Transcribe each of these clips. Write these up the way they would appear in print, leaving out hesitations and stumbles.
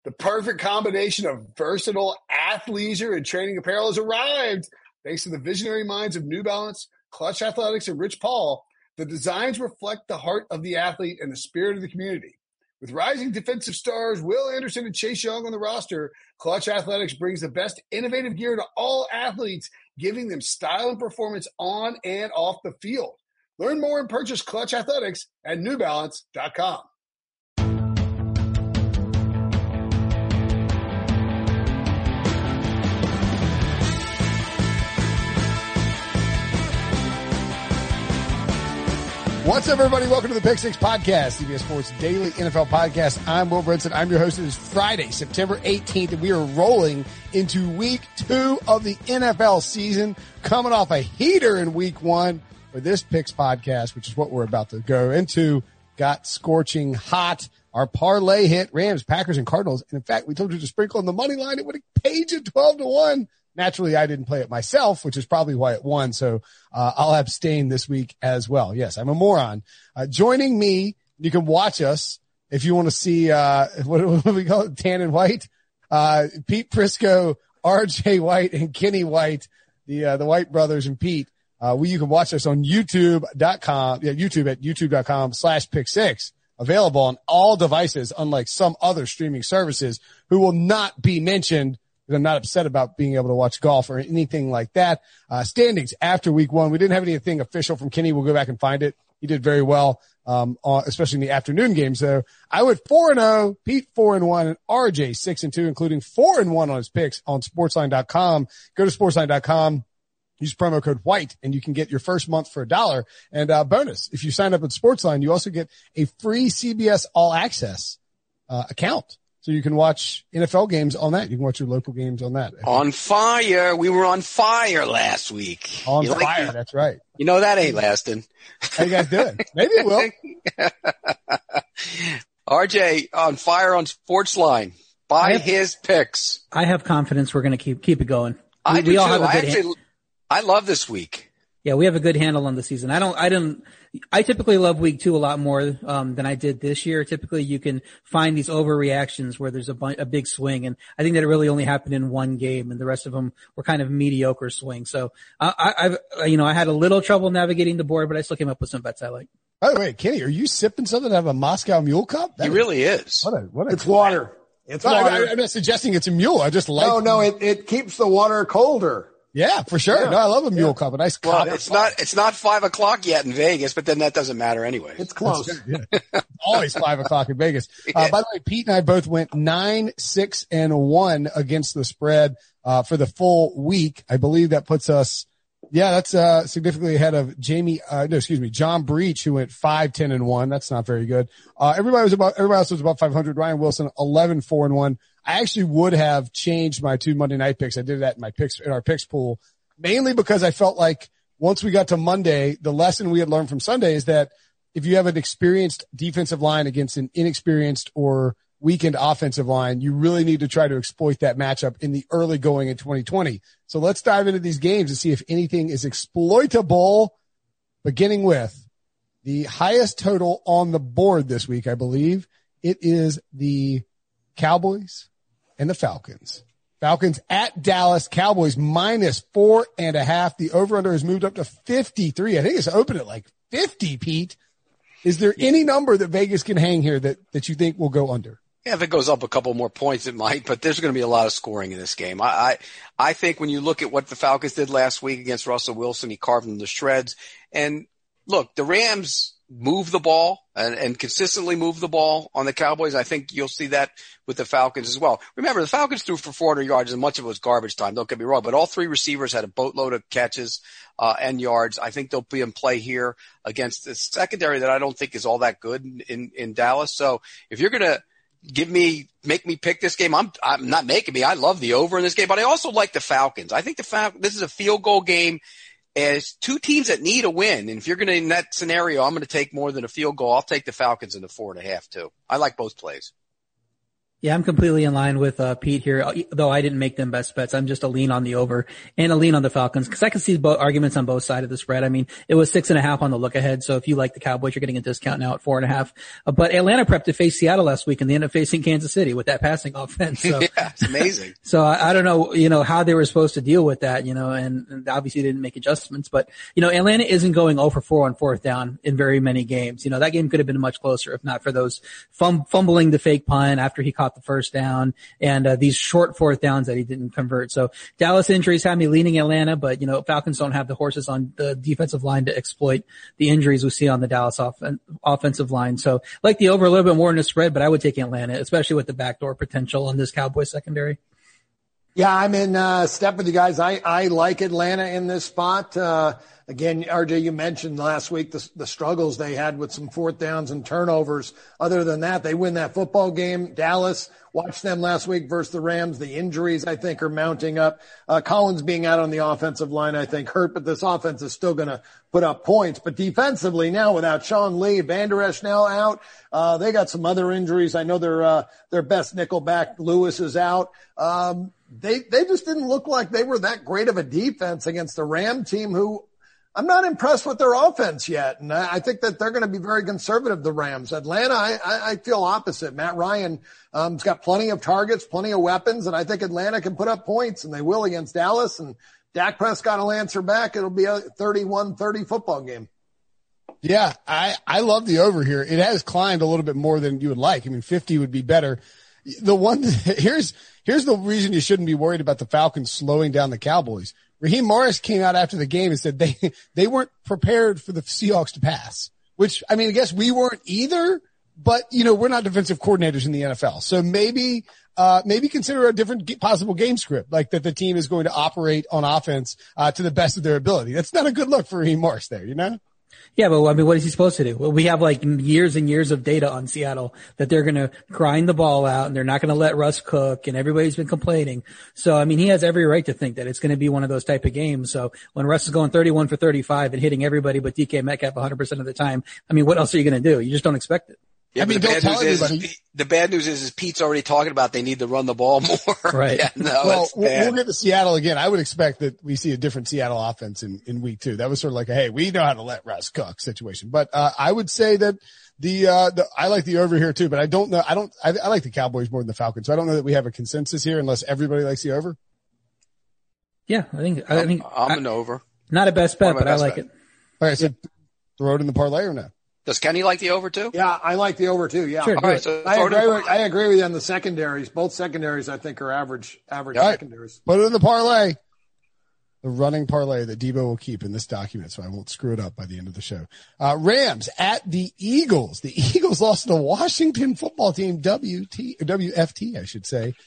The perfect combination of versatile athleisure and training apparel has arrived. Thanks to the visionary minds of New Balance, Clutch Athletics, and Rich Paul, the designs reflect the heart of the athlete and the spirit of the community. With rising defensive stars Will Anderson and Chase Young on the roster, Clutch Athletics brings the best innovative gear to all athletes, giving them style and performance on and off the field. Learn more and purchase Clutch Athletics at newbalance.com. What's up, everybody? Welcome to the Pick Six Podcast, CBS Sports Daily NFL Podcast. I'm Will Brinson. I'm your host. It is Friday, September 18th, and we are rolling into week 2 of the NFL season, coming off a heater in week 1 for this Picks Podcast, which is what we're about to go into. Got scorching hot. Our parlay hit Rams, Packers, and Cardinals. And in fact, we told you to sprinkle on the money line. It would have paid you 12-1. Naturally, I didn't play it myself, which is probably why it won. So I'll abstain this week as well. Yes, I'm a moron. Joining me, you can watch us if you want to see what do we call it, tan and white. Pete Prisco, RJ White, and Kenny White, the White brothers, and Pete. You can watch us on YouTube.com. Yeah, YouTube at youtube.com/pick6. Available on all devices, unlike some other streaming services who will not be mentioned. I'm not upset about being able to watch golf or anything like that. Standings after week 1. We didn't have anything official from Kenny. We'll go back and find it. He did very well, especially in the afternoon games. So I went 4-0, Pete 4-1, and RJ 6-2, including 4-1 on his picks on sportsline.com. Go to sportsline.com. Use promo code WHITE and you can get your first month for $1. And bonus, if you sign up at Sportsline, you also get a free CBS All Access account. So you can watch NFL games on that. You can watch your local games on that. On fire. We were on fire last week. On fire. That's right. You know that ain't lasting. How you guys doing? Maybe it will. RJ on fire on Sportsline. Buy his picks. I have confidence we're going to keep it going. I do too. I love this week. Yeah, we have a good handle on the season. I typically love week 2 a lot more than I did this year. Typically you can find these overreactions where there's a big swing, and I think that it really only happened in one game, and the rest of them were kind of mediocre swings. So I had a little trouble navigating the board, but I still came up with some bets I like. By the way, Kenny, are you sipping something out of a Moscow Mule cup? He really is. It's water. It's water. I'm not suggesting it's a mule. I just like. No, it keeps the water colder. Yeah, for sure. Yeah. No, I love a mule cup. A nice cup. It's not 5 o'clock yet in Vegas, but then that doesn't matter anyway. It's close. Always 5 o'clock in Vegas. By the way, Pete and I both went 9-6-1 against the spread, for the full week. I believe that puts us, that's, significantly ahead of John Breach, who went 5-10-1. That's not very good. Everybody else was about 500. Ryan Wilson, 11-4-1. I actually would have changed my 2 Monday night picks. I did that in our picks pool, mainly because I felt like once we got to Monday, the lesson we had learned from Sunday is that if you have an experienced defensive line against an inexperienced or weakened offensive line, you really need to try to exploit that matchup in the early going in 2020. So let's dive into these games and see if anything is exploitable, beginning with the highest total on the board this week. I believe it is the Cowboys and the Falcons. Falcons at Dallas, Cowboys -4.5. The over-under has moved up to 53. I think it's open at like 50, Pete. Is there any number that Vegas can hang here that you think will go under? Yeah, if it goes up a couple more points, it might, but there's going to be a lot of scoring in this game. I think when you look at what the Falcons did last week against Russell Wilson, he carved them to shreds. And look, the Rams move the ball and consistently move the ball on the Cowboys. I think you'll see that with the Falcons as well. Remember, the Falcons threw for 400 yards and much of it was garbage time. Don't get me wrong, but all 3 receivers had a boatload of catches, and yards. I think they'll be in play here against the secondary that I don't think is all that good in Dallas. So if you're going to make me pick this game, I'm not making me. I love the over in this game, but I also like the Falcons. I think this is a field goal game. And it's 2 teams that need a win. And if you're going to, in that scenario, I'm going to take more than a field goal. I'll take the Falcons in the 4.5 too. I like both plays. Yeah, I'm completely in line with Pete here, though I didn't make them best bets. I'm just a lean on the over and a lean on the Falcons because I can see both arguments on both sides of the spread. I mean, it was 6.5 on the look ahead. So if you like the Cowboys, you're getting a discount now at 4.5. But Atlanta prepped to face Seattle last week and they ended up facing Kansas City with that passing offense. So, yeah, it's amazing. So I don't know, how they were supposed to deal with that, and obviously didn't make adjustments. But, Atlanta isn't going 0 for 4 on fourth down in very many games. That game could have been much closer if not for those fumbling the fake punt after he caught the first down and these short fourth downs that he didn't convert. So Dallas injuries have me leaning Atlanta, but Falcons don't have the horses on the defensive line to exploit the injuries we see on the Dallas offensive line. So like the over a little bit more in the spread, but I would take Atlanta, especially with the backdoor potential on this Cowboys secondary. Yeah, I'm in step with you guys. I like Atlanta in this spot. Again, RJ, you mentioned last week the struggles they had with some fourth downs and turnovers. Other than that, they win that football game. Dallas, watched them last week versus the Rams. The injuries, I think, are mounting up. Collins being out on the offensive line, I think, hurt, but this offense is still going to put up points. But defensively now, without Sean Lee, Van Der Esch now out, they got some other injuries. I know their best nickelback, Lewis, is out. They just didn't look like they were that great of a defense against the Ram team who I'm not impressed with their offense yet. And I think that they're going to be very conservative, the Rams. Atlanta, I feel opposite. Matt Ryan, has got plenty of targets, plenty of weapons, and I think Atlanta can put up points, and they will against Dallas. And Dak Prescott will answer back. It'll be a 31-30 football game. Yeah, I love the over here. It has climbed a little bit more than you would like. I mean, 50 would be better. Here's the reason you shouldn't be worried about the Falcons slowing down the Cowboys. Raheem Morris came out after the game and said they weren't prepared for the Seahawks to pass, which, I mean, I guess we weren't either, but, we're not defensive coordinators in the NFL. So maybe consider a different possible game script, like that the team is going to operate on offense, to the best of their ability. That's not a good look for Raheem Morris there, Yeah, but I mean, what is he supposed to do? Well, we have like years and years of data on Seattle that they're going to grind the ball out and they're not going to let Russ cook, and everybody's been complaining. So, I mean, he has every right to think that it's going to be one of those type of games. So when Russ is going 31 for 35 and hitting everybody but DK Metcalf 100% of the time, I mean, what else are you going to do? You just don't expect it. Yeah, I mean, the bad news is Pete's already talking about they need to run the ball more. Right. Yeah, no, well, we'll get to Seattle again. I would expect that we see a different Seattle offense in week 2. That was sort of like hey, we know how to let Russ cook situation. But, I would say that I like the over here too, but I don't know. I like the Cowboys more than the Falcons. So I don't know that we have a consensus here unless everybody likes the over. Yeah, I think I'm an over. Not a best bet, but I like it. All right. So throw it in the parlay or no? Does Kenny like the over too? Yeah, I like the over too. Yeah. Sure, all right. So I agree with you on the secondaries. Both secondaries, I think, are average right. Secondaries. Put it in the parlay. The running parlay that Debo will keep in this document, so I won't screw it up by the end of the show. Rams at the Eagles. The Eagles lost to the Washington football team, WFT, I should say.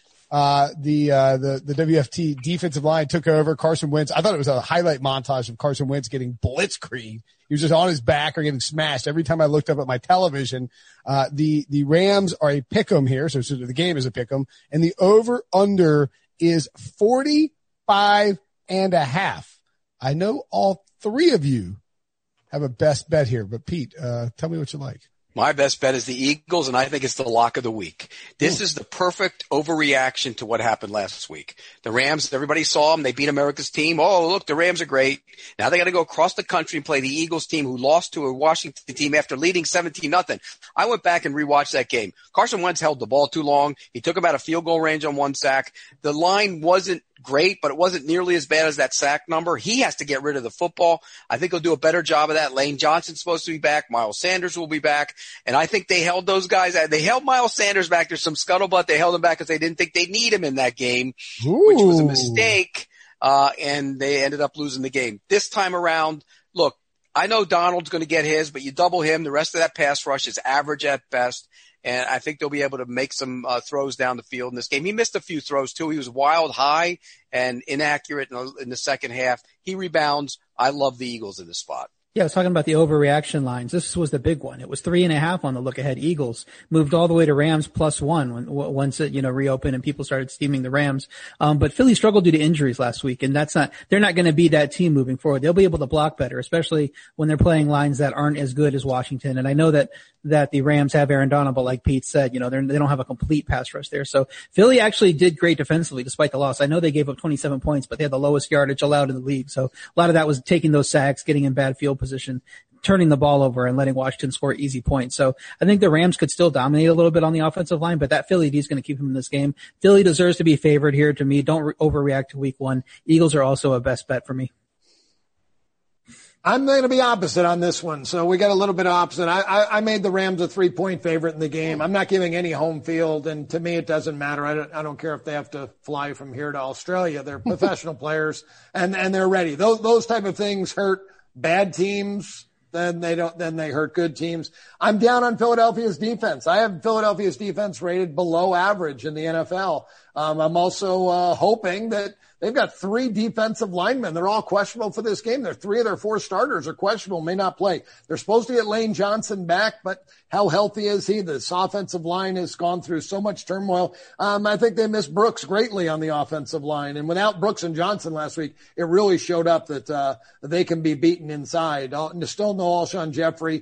The WFT defensive line took over. Carson Wentz. I thought it was a highlight montage of Carson Wentz getting blitzkrieg. He was just on his back or getting smashed. Every time I looked up at my television, the Rams are a pick'em here. So the game is a pick'em, and the over under is 45.5. I know all three of you have a best bet here, but Pete, tell me what you like. My best bet is the Eagles, and I think it's the lock of the week. This is the perfect overreaction to what happened last week. The Rams, everybody saw them. They beat America's team. Oh, look, the Rams are great. Now they got to go across the country and play the Eagles team who lost to a Washington team after leading 17-0. I went back and rewatched that game. Carson Wentz held the ball too long. He took about a field goal range on one sack. The line wasn't great, but it wasn't nearly as bad as that sack number. He has to get rid of the football. I think he'll do a better job of that. Lane Johnson's supposed to be back. Miles Sanders will be back. And I think they held those guys. They held Miles Sanders back. There's some scuttlebutt. They held him back because they didn't think they'd need him in that game, which was a mistake. And they ended up losing the game. This time around, look, I know Donald's going to get his, but you double him. The rest of that pass rush is average at best. And I think they'll be able to make some throws down the field in this game. He missed a few throws, too. He was wild high and inaccurate in the second half. He rebounds. I love the Eagles in this spot. Yeah, I was talking about the overreaction lines. This was the big one. It was 3.5 on the look ahead. Eagles moved all the way to Rams +1 once it, reopened and people started steaming the Rams. But Philly struggled due to injuries last week, and they're not going to be that team moving forward. They'll be able to block better, especially when they're playing lines that aren't as good as Washington. And I know that that the Rams have Aaron Donald, but like Pete said, they don't have a complete pass rush there. So Philly actually did great defensively despite the loss. I know they gave up 27 points, but they had the lowest yardage allowed in the league. So a lot of that was taking those sacks, getting in bad field position, turning the ball over and letting Washington score easy points. So I think the Rams could still dominate a little bit on the offensive line, but that Philly D is going to keep them in this game. Philly deserves to be favored here to me. Don't overreact to week 1. Eagles are also a best bet for me. I'm going to be opposite on this one. So we got a little bit of opposite. I made the Rams a 3-point favorite in the game. I'm not giving any home field, and to me it doesn't matter. I don't care if they have to fly from here to Australia. They're professional players, and they're ready. Those type of things hurt bad teams. Then they hurt good teams. I'm down on Philadelphia's defense. I have Philadelphia's defense rated below average in the NFL. I'm also hoping that they've got 3 defensive linemen. They're all questionable for this game. 3 of their 4 starters are questionable, may not play. They're supposed to get Lane Johnson back, but how healthy is he? This offensive line has gone through so much turmoil. I think they missed Brooks greatly on the offensive line. And without Brooks and Johnson last week, it really showed up that they can be beaten inside. Still no Alshon Jeffrey.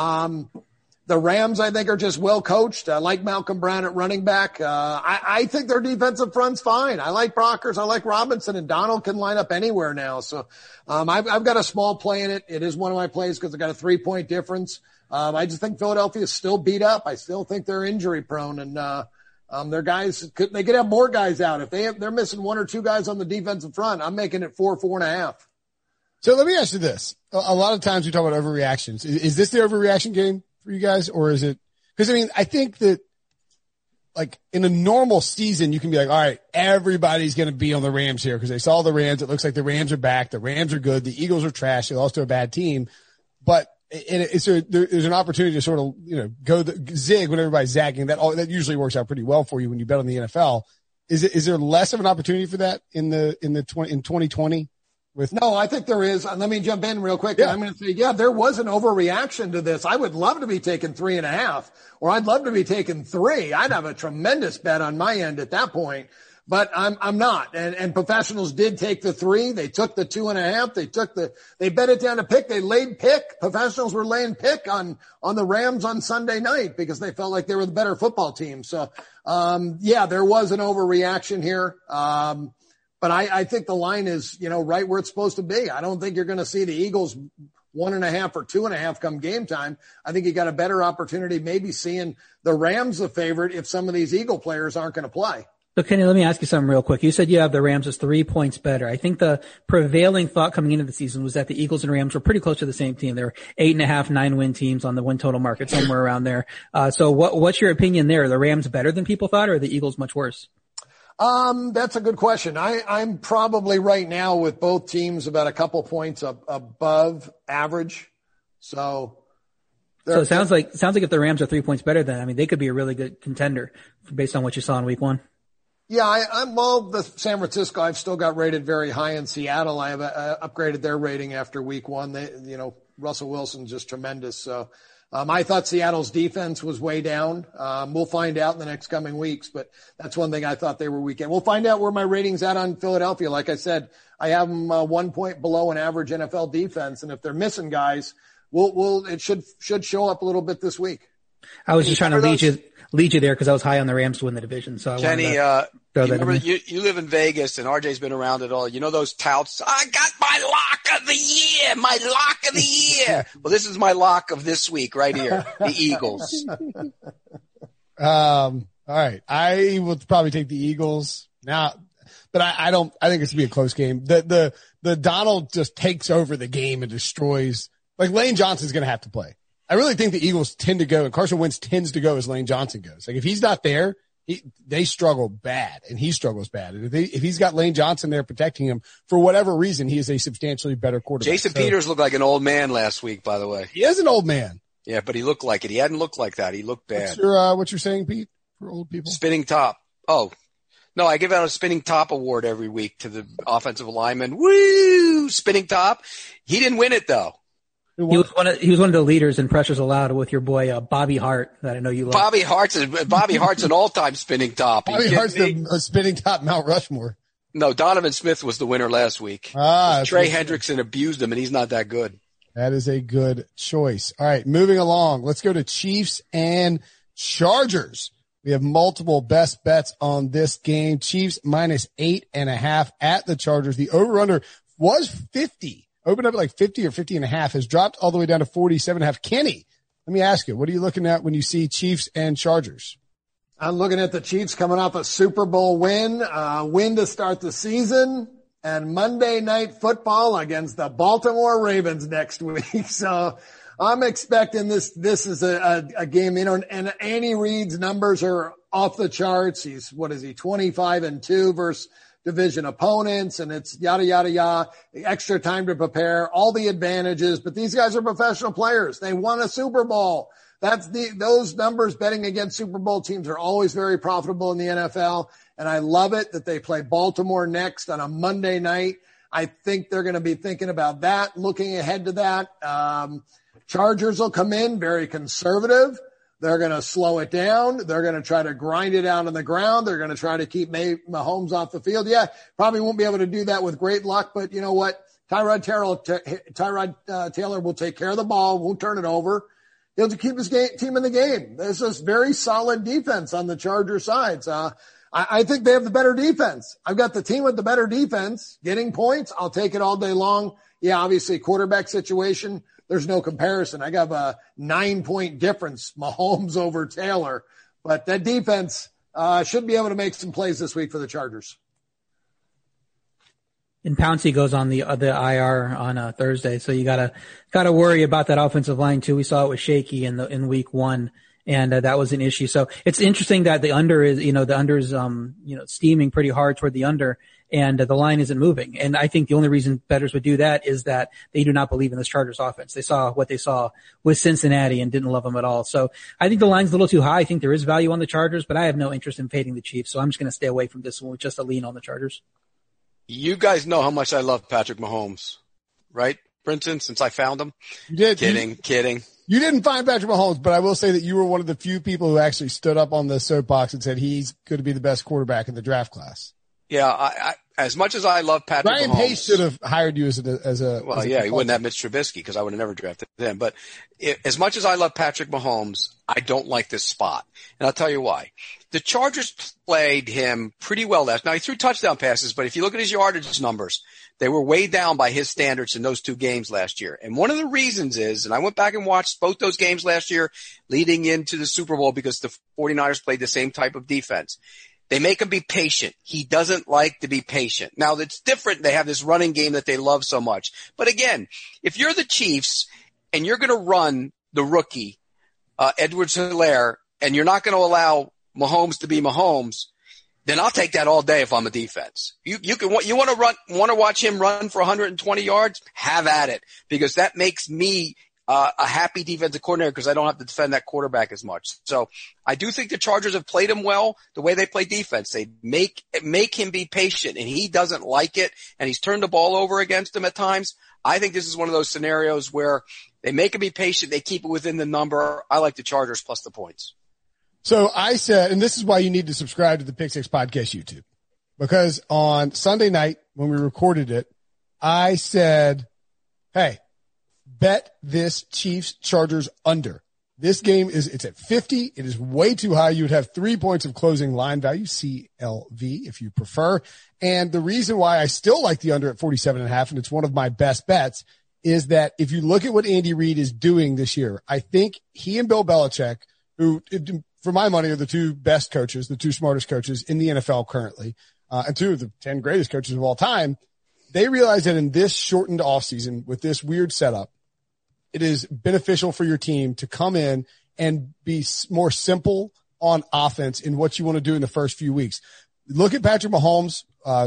The Rams, I think, are just well coached. I like Malcolm Brown at running back. I think their defensive front's fine. I like Brockers. I like Robinson, and Donald can line up anywhere now. So, I've got a small play in it. It is one of my plays because I got a 3-point difference. I just think Philadelphia is still beat up. I still think they're injury prone, and their guys they could have more guys out. If they're missing 1 or 2 guys on the defensive front, I'm making it 4.5. So let me ask you this. A lot of times we talk about overreactions. Is this the overreaction game for you guys, or is it? Because I think that like in a normal season, you can be like, all right, everybody's going to be on the Rams here because they saw the Rams. It looks like the Rams are back. The Rams are good. The Eagles are trash. They lost to a bad team, but there's an opportunity to sort of go zig when everybody's zagging. That usually works out pretty well for you when you bet on the NFL. Is there less of an opportunity for that in 2020? No, I think there is. Let me jump in real quick. Yeah. I'm going to say, there was an overreaction to this. I would love to be taking 3.5, or I'd love to be taking 3. I'd have a tremendous bet on my end at that point, but I'm not. And professionals did take the 3. They took the 2.5. They bet it down to pick. They laid pick. Professionals were laying pick on the Rams on Sunday night because they felt like they were the better football team. So, there was an overreaction here. But I think the line is, right where it's supposed to be. I don't think you're going to see the Eagles 1.5 or 2.5 come game time. I think you got a better opportunity maybe seeing the Rams the favorite if some of these Eagle players aren't going to play. So Kenny, let me ask you something real quick. You said you have the Rams as 3 points better. I think the prevailing thought coming into the season was that the Eagles and Rams were pretty close to the same team. They were 8.5, 9-win teams on the win total market, somewhere around there. So what's your opinion there? Are the Rams better than people thought, or are the Eagles much worse? That's a good question. I'm probably right now with both teams about a couple points above average. So it sounds like if the Rams are 3 points better, then, they could be a really good contender based on what you saw in week 1. Yeah, the San Francisco, I've still got rated very high. In Seattle, I have upgraded their rating after week 1. Russell Wilson's just tremendous. So, I thought Seattle's defense was way down. We'll find out in the next coming weeks, but that's one thing I thought they were weak in. We'll find out where my rating's at on Philadelphia. Like I said, I have them 1 point below an average NFL defense. And if they're missing guys, it should show up a little bit this week. I was just trying to lead you there because I was high on the Rams to win the division. So Kenny, you live in Vegas and RJ's been around it all. You know those touts? I got my lock of the year, Well, this is my lock of this week right here. The Eagles. All right. I will probably take the Eagles now, but I think it's gonna be a close game. The Donald just takes over the game and destroys, like Lane Johnson's going to have to play. I really think the Eagles tend to go, and Carson Wentz tends to go as Lane Johnson goes. Like if he's not there, they struggle bad, and he struggles bad. And if he's got Lane Johnson there protecting him, for whatever reason, he is a substantially better quarterback. Jason Peters looked like an old man last week, by the way. He is an old man. Yeah, but he looked like it. He hadn't looked like that. He looked bad. What you're saying, Pete, for old people? Spinning top. Oh, no, I give out a spinning top award every week to the offensive lineman. Woo! Spinning top. He didn't win it though. He was one of the leaders in pressures allowed with your boy Bobby Hart that I know you love. Bobby Hart's an all-time spinning top. Bobby Hart's a spinning top Mount Rushmore. No, Donovan Smith was the winner last week. Trey Hendrickson abused him, and he's not that good. That is a good choice. All right, moving along. Let's go to Chiefs and Chargers. We have multiple best bets on this game. Chiefs minus 8.5 at the Chargers. The over-under was 50. Opened up at like 50 or 50.5. Has dropped all the way down to 47.5. Kenny, let me ask you, what are you looking at when you see Chiefs and Chargers? I'm looking at the Chiefs coming off a Super Bowl win to start the season, and Monday Night Football against the Baltimore Ravens next week. So I'm expecting this is a game, and Andy Reid's numbers are off the charts. He's 25-2 versus division opponents, and it's yada, yada, yada, extra time to prepare, all the advantages, but these guys are professional players. They won a Super Bowl. Those numbers betting against Super Bowl teams are always very profitable in the NFL. And I love it that they play Baltimore next on a Monday night. I think they're going to be thinking about that, looking ahead to that. Chargers will come in very conservative. They're going to slow it down. They're going to try to grind it out on the ground. They're going to try to keep Mahomes off the field. Yeah, probably won't be able to do that with great luck, but you know what? Tyrod Taylor will take care of the ball, won't turn it over. He'll keep his team in the game. There's this very solid defense on the Charger side. I think they have the better defense. I've got the team with the better defense getting points. I'll take it all day long. Yeah, obviously quarterback situation. There's no comparison. I got a 9-point difference, Mahomes over Taylor, but that defense should be able to make some plays this week for the Chargers. And Pouncey goes on the IR on Thursday, so you gotta worry about that offensive line too. We saw it was shaky in week 1, and that was an issue. So it's interesting that the under is steaming pretty hard toward the under, and the line isn't moving. And I think the only reason bettors would do that is that they do not believe in this Chargers offense. They saw what they saw with Cincinnati and didn't love them at all. So I think the line's a little too high. I think there is value on the Chargers, but I have no interest in fading the Chiefs. So I'm just going to stay away from this one with just a lean on the Chargers. You guys know how much I love Patrick Mahomes, right, Brinson, since I found him? You did. Kidding. You didn't find Patrick Mahomes, but I will say that you were one of the few people who actually stood up on the soapbox and said he's going to be the best quarterback in the draft class. Yeah, I as much as I love Patrick Mahomes. Ryan Pace should have hired you as a he wouldn't have Mitch Trubisky because I would have never drafted him. But as much as I love Patrick Mahomes, I don't like this spot. And I'll tell you why. The Chargers played him pretty well last. Now, he threw touchdown passes, but if you look at his yardage numbers, they were way down by his standards in those 2 games last year. And one of the reasons is, and I went back and watched both those games last year leading into the Super Bowl because the 49ers played the same type of defense. They make him be patient. He doesn't like to be patient. Now, that's different. They have this running game that they love so much. But again, if you're the Chiefs and you're going to run the rookie, Edwards-Helaire, and you're not going to allow Mahomes to be Mahomes, then I'll take that all day if I'm a defense. You want to watch him run for 120 yards? Have at it, because that makes me a happy defensive coordinator because I don't have to defend that quarterback as much. So I do think the Chargers have played him well the way they play defense. They make him be patient, and he doesn't like it, and he's turned the ball over against him at times. I think this is one of those scenarios where they make him be patient. They keep it within the number. I like the Chargers plus the points. So I said, and this is why you need to subscribe to the Pick Six Podcast YouTube, because on Sunday night when we recorded it, I said, hey, bet this Chiefs Chargers under. This game it's at 50. It is way too high. You would have 3 points of closing line value, CLV, if you prefer. And the reason why I still like the under at 47.5, and it's one of my best bets, is that if you look at what Andy Reid is doing this year, I think he and Bill Belichick, who, for my money, are the 2 best coaches, the 2 smartest coaches in the NFL currently, and 2 of the 10 greatest coaches of all time, they realize that in this shortened offseason with this weird setup, it is beneficial for your team to come in and be more simple on offense in what you want to do in the first few weeks. Look at Patrick Mahomes,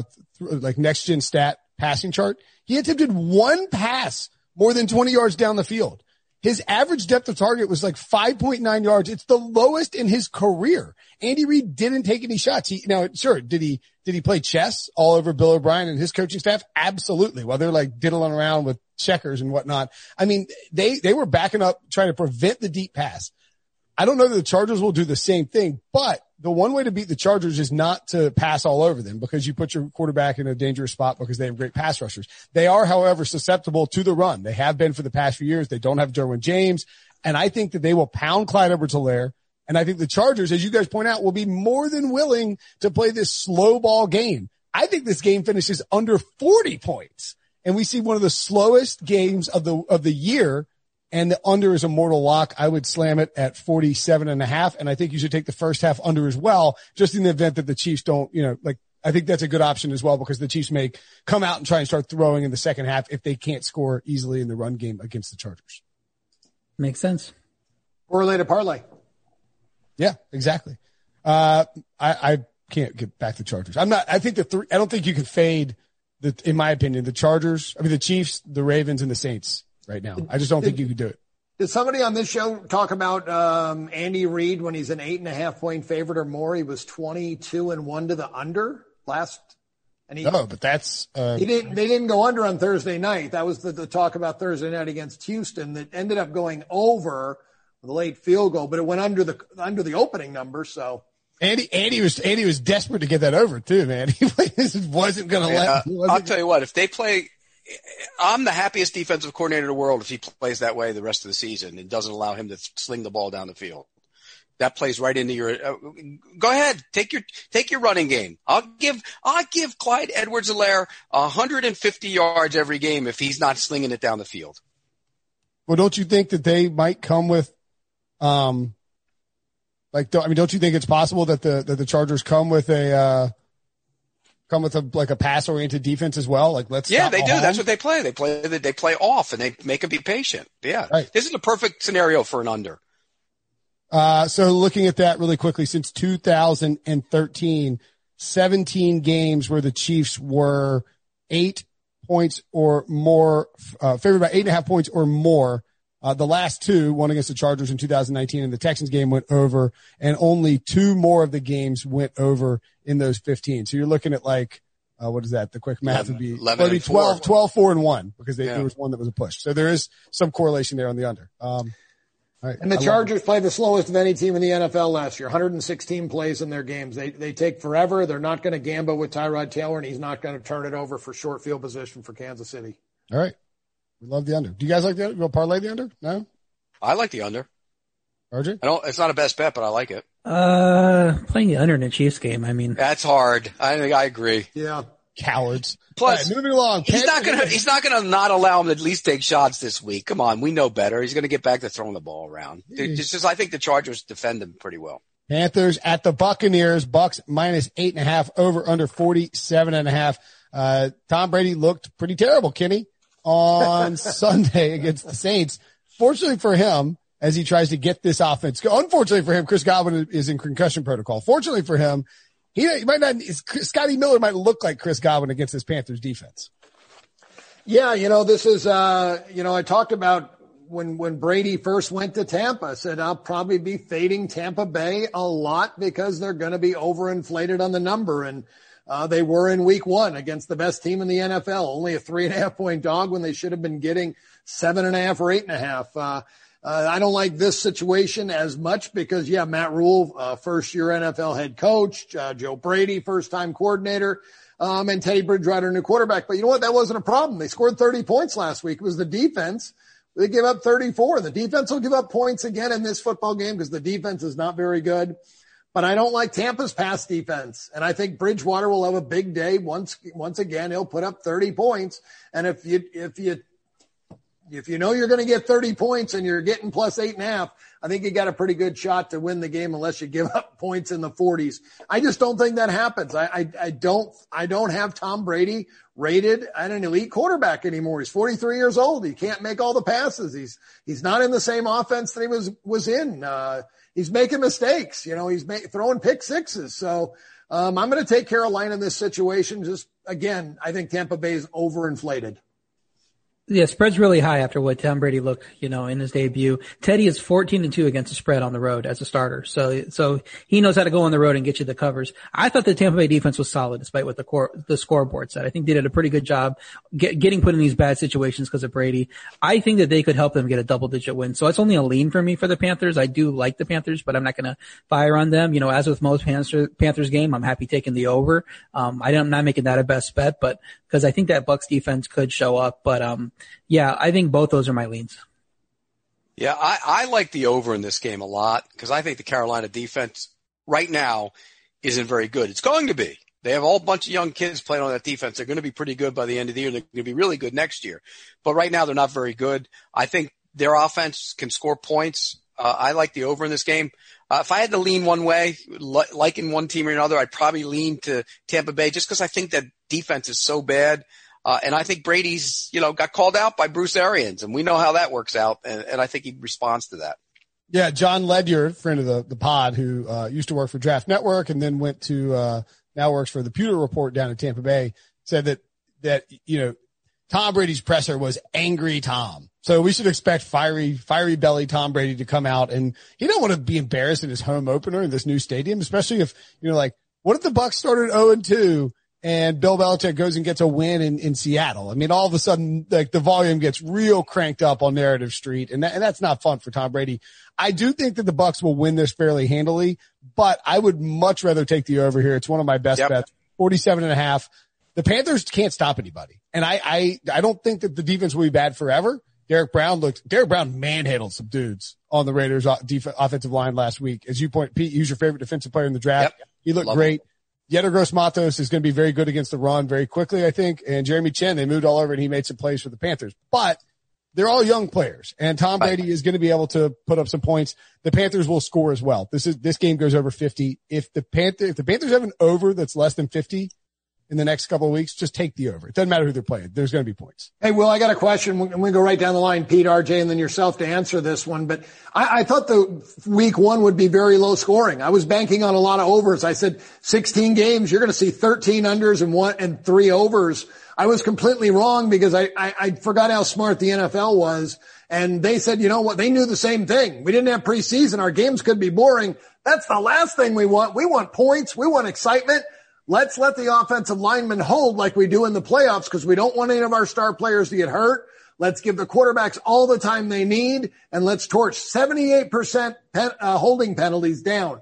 like next gen stat passing chart. He attempted 1 pass more than 20 yards down the field. His average depth of target was like 5.9 yards. It's the lowest in his career. Andy Reid didn't take any shots. Did he play chess all over Bill O'Brien and his coaching staff? Absolutely. While they're like diddling around with checkers and whatnot. I mean, they were backing up, trying to prevent the deep pass. I don't know that the Chargers will do the same thing, but the one way to beat the Chargers is not to pass all over them because you put your quarterback in a dangerous spot because they have great pass rushers. They are, however, susceptible to the run. They have been for the past few years. They don't have Derwin James. And I think that they will pound Clyde Edwards-Helaire. And I think the Chargers, as you guys point out, will be more than willing to play this slow ball game. I think this game finishes under 40 points. And we see one of the slowest games of the year. And the under is a mortal lock. I would slam it at 47.5. And I think you should take the first half under as well, just in the event that the Chiefs don't, I think that's a good option as well because the Chiefs may come out and try and start throwing in the second half if they can't score easily in the run game against the Chargers. Makes sense. Parlay to parlay. Yeah, exactly. I can't get back to Chargers. I don't think you can fade in my opinion, the Chiefs, the Ravens, and the Saints. Right now, I just don't think you could do it. Did somebody on this show talk about Andy Reid when he's an 8.5 point favorite or more? He was 22-1 to the under last. And but that's they didn't go under on Thursday night. That was the talk about Thursday night against Houston that ended up going over with a late field goal, but it went under the opening number. So Andy was desperate to get that over too, man. He wasn't going to let. I'll tell you what, if they play. I'm the happiest defensive coordinator in the world if he plays that way the rest of the season and doesn't allow him to sling the ball down the field. That plays right into your. Go ahead, take your running game. I'll give Clyde Edwards-Helaire 150 yards every game if he's not slinging it down the field. Well, don't you think that they might come with, don't you think it's possible that the Chargers come with a pass-oriented defense as well? Like, let's. Yeah, they do. That's what they play. They play off and they make them be patient. Yeah. Right. This is a perfect scenario for an under. So looking at that really quickly, since 2013, 17 games where the Chiefs were 8 points or more, favored by 8.5 points or more. The last two, one against the Chargers in 2019 and the Texans game went over, and only two more of the games went over in those 15. So you're looking at what is that? The quick math would be 12, 4-1 because there was one that was a push. So there is some correlation there on the under. All right. And the Chargers played the slowest of any team in the NFL last year, 116 plays in their games. They take forever. They're not going to gamble with Tyrod Taylor, and he's not going to turn it over for short field position for Kansas City. All right. We love the under. Do you guys like the under? You'll parlay the under? No? I like the under. RJ? It's not a best bet, but I like it. Playing the under in a Chiefs game, I mean. That's hard. I agree. Yeah. Cowards. Plus, moving along. He's not going to not allow him to at least take shots this week. Come on. We know better. He's going to get back to throwing the ball around. I think the Chargers defend him pretty well. Panthers at the Buccaneers. Bucks minus 8.5 over under 47.5. Tom Brady looked pretty terrible, Kenny, on Sunday against the Saints. Fortunately for him, as he tries to get this offense go. Unfortunately for him, Chris Godwin is in concussion protocol. Fortunately for him, he might not. Scotty Miller might look like Chris Godwin against this Panthers defense. Yeah, this is. I talked about when Brady first went to Tampa. I said I'll probably be fading Tampa Bay a lot because they're going to be overinflated on the number, and they were in Week 1 against the best team in the NFL. Only a 3.5 point dog when they should have been getting 7.5 or 8.5. I don't like this situation as much because, Matt Rule, first-year NFL head coach, Joe Brady, first-time coordinator, and Teddy Bridgewater, new quarterback. But you know what? That wasn't a problem. They scored 30 points last week. It was the defense. They gave up 34. The defense will give up points again in this football game because the defense is not very good. But I don't like Tampa's pass defense. And I think Bridgewater will have a big day. Once again, he'll put up 30 points. And if you know you're going to get 30 points and you're getting plus 8.5, I think you got a pretty good shot to win the game unless you give up points in the 40s. I just don't think that happens. I don't have Tom Brady rated at an elite quarterback anymore. He's 43 years old. He can't make all the passes. He's not in the same offense that he was in. He's making mistakes. He's throwing pick sixes. So I'm going to take Carolina in this situation. Just again, I think Tampa Bay is overinflated. Yeah, spread's really high after what Tom Brady looked, in his debut. Teddy is 14-2 against the spread on the road as a starter. So he knows how to go on the road and get you the covers. I thought the Tampa Bay defense was solid despite what the scoreboard said. I think they did a pretty good job getting put in these bad situations because of Brady. I think that they could help them get a double-digit win. So it's only a lean for me for the Panthers. I do like the Panthers, but I'm not going to fire on them. As with most Panthers game, I'm happy taking the over. I'm not making that a best bet, but because I think that Bucs defense could show up, but yeah, I think both those are my leans. Yeah, I like the over in this game a lot because I think the Carolina defense right now isn't very good. It's going to be. They have a whole bunch of young kids playing on that defense. They're going to be pretty good by the end of the year. They're going to be really good next year. But right now they're not very good. I think their offense can score points. I like the over in this game. If I had to lean one way, like in one team or another, I'd probably lean to Tampa Bay just because I think that defense is so bad. And I think Brady's, got called out by Bruce Arians, and we know how that works out. And I think he responds to that. Yeah. John Ledyard, friend of the pod, who, used to work for Draft Network and then went to, now works for the Pewter Report down in Tampa Bay, said that, Tom Brady's presser was angry Tom. So we should expect fiery belly Tom Brady to come out, and he don't want to be embarrassed in his home opener in this new stadium, especially if, what if the Bucs started 0-2 and Bill Belichick goes and gets a win in Seattle? I mean, all of a sudden, the volume gets real cranked up on Narrative Street, and that's not fun for Tom Brady. I do think that the Bucs will win this fairly handily, but I would much rather take the over here. It's one of my best bets, 47.5. The Panthers can't stop anybody. And I don't think that the defense will be bad forever. Derek Brown manhandled some dudes on the Raiders offensive line last week. As you point, Pete, he's your favorite defensive player in the draft. Yep. He looked great. Yetur Gross-Matos is going to be very good against the run very quickly, I think. And Jeremy Chinn, they moved all over and he made some plays for the Panthers. But they're all young players, and Tom Brady is going to be able to put up some points. The Panthers will score as well. This game goes over 50. If the Panthers have an over that's less than 50 in the next couple of weeks, just take the over. It doesn't matter who they're playing. There's going to be points. Hey, Will, I got a question. We go right down the line, Pete, RJ, and then yourself to answer this one. But I thought the week one would be very low scoring. I was banking on a lot of overs. I said 16 games, you're going to see 13 unders and 3 overs. I was completely wrong because I forgot how smart the NFL was. And they said, you know what? They knew the same thing. We didn't have preseason. Our games could be boring. That's the last thing we want. We want points. We want excitement. Let's let the offensive linemen hold like we do in the playoffs because we don't want any of our star players to get hurt. Let's give the quarterbacks all the time they need, and let's torch 78% holding penalties down.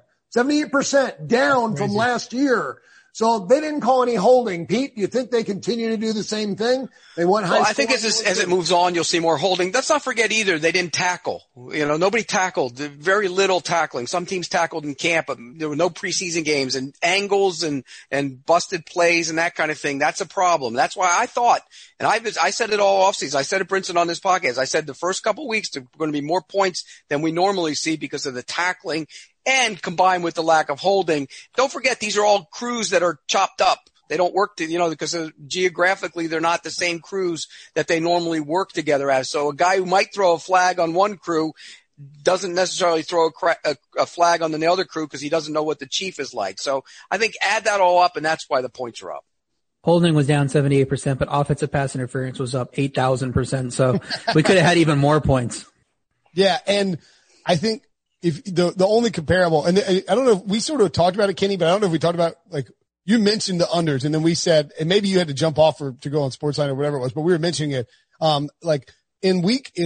78% down from last year. So they didn't call any holding. Pete, do you think they continue to do the same thing? They want high. Well, I think as it moves on, you'll see more holding. Let's not forget either, they didn't tackle. Nobody tackled. Very little tackling. Some teams tackled in camp, but there were no preseason games, and angles and busted plays and that kind of thing. That's a problem. That's why I thought, and I said it all offseason. I said it, Brinson, on this podcast. I said the first couple of weeks there are going to be more points than we normally see because of the tackling, and combined with the lack of holding. Don't forget, these are all crews that are chopped up. They don't work because geographically they're not the same crews that they normally work together as. So a guy who might throw a flag on one crew doesn't necessarily throw a flag on the other crew because he doesn't know what the chief is like. So I think add that all up, and that's why the points are up. Holding was down 78%, but offensive pass interference was up 8,000%. So we could have had even more points. Yeah. And I think, if the only comparable, and I don't know if we sort of talked about it, Kenny, but I don't know if we talked about, like, you mentioned the unders, and then we said, and maybe you had to jump off to go on Sportsline or whatever it was, but we were mentioning it. Like in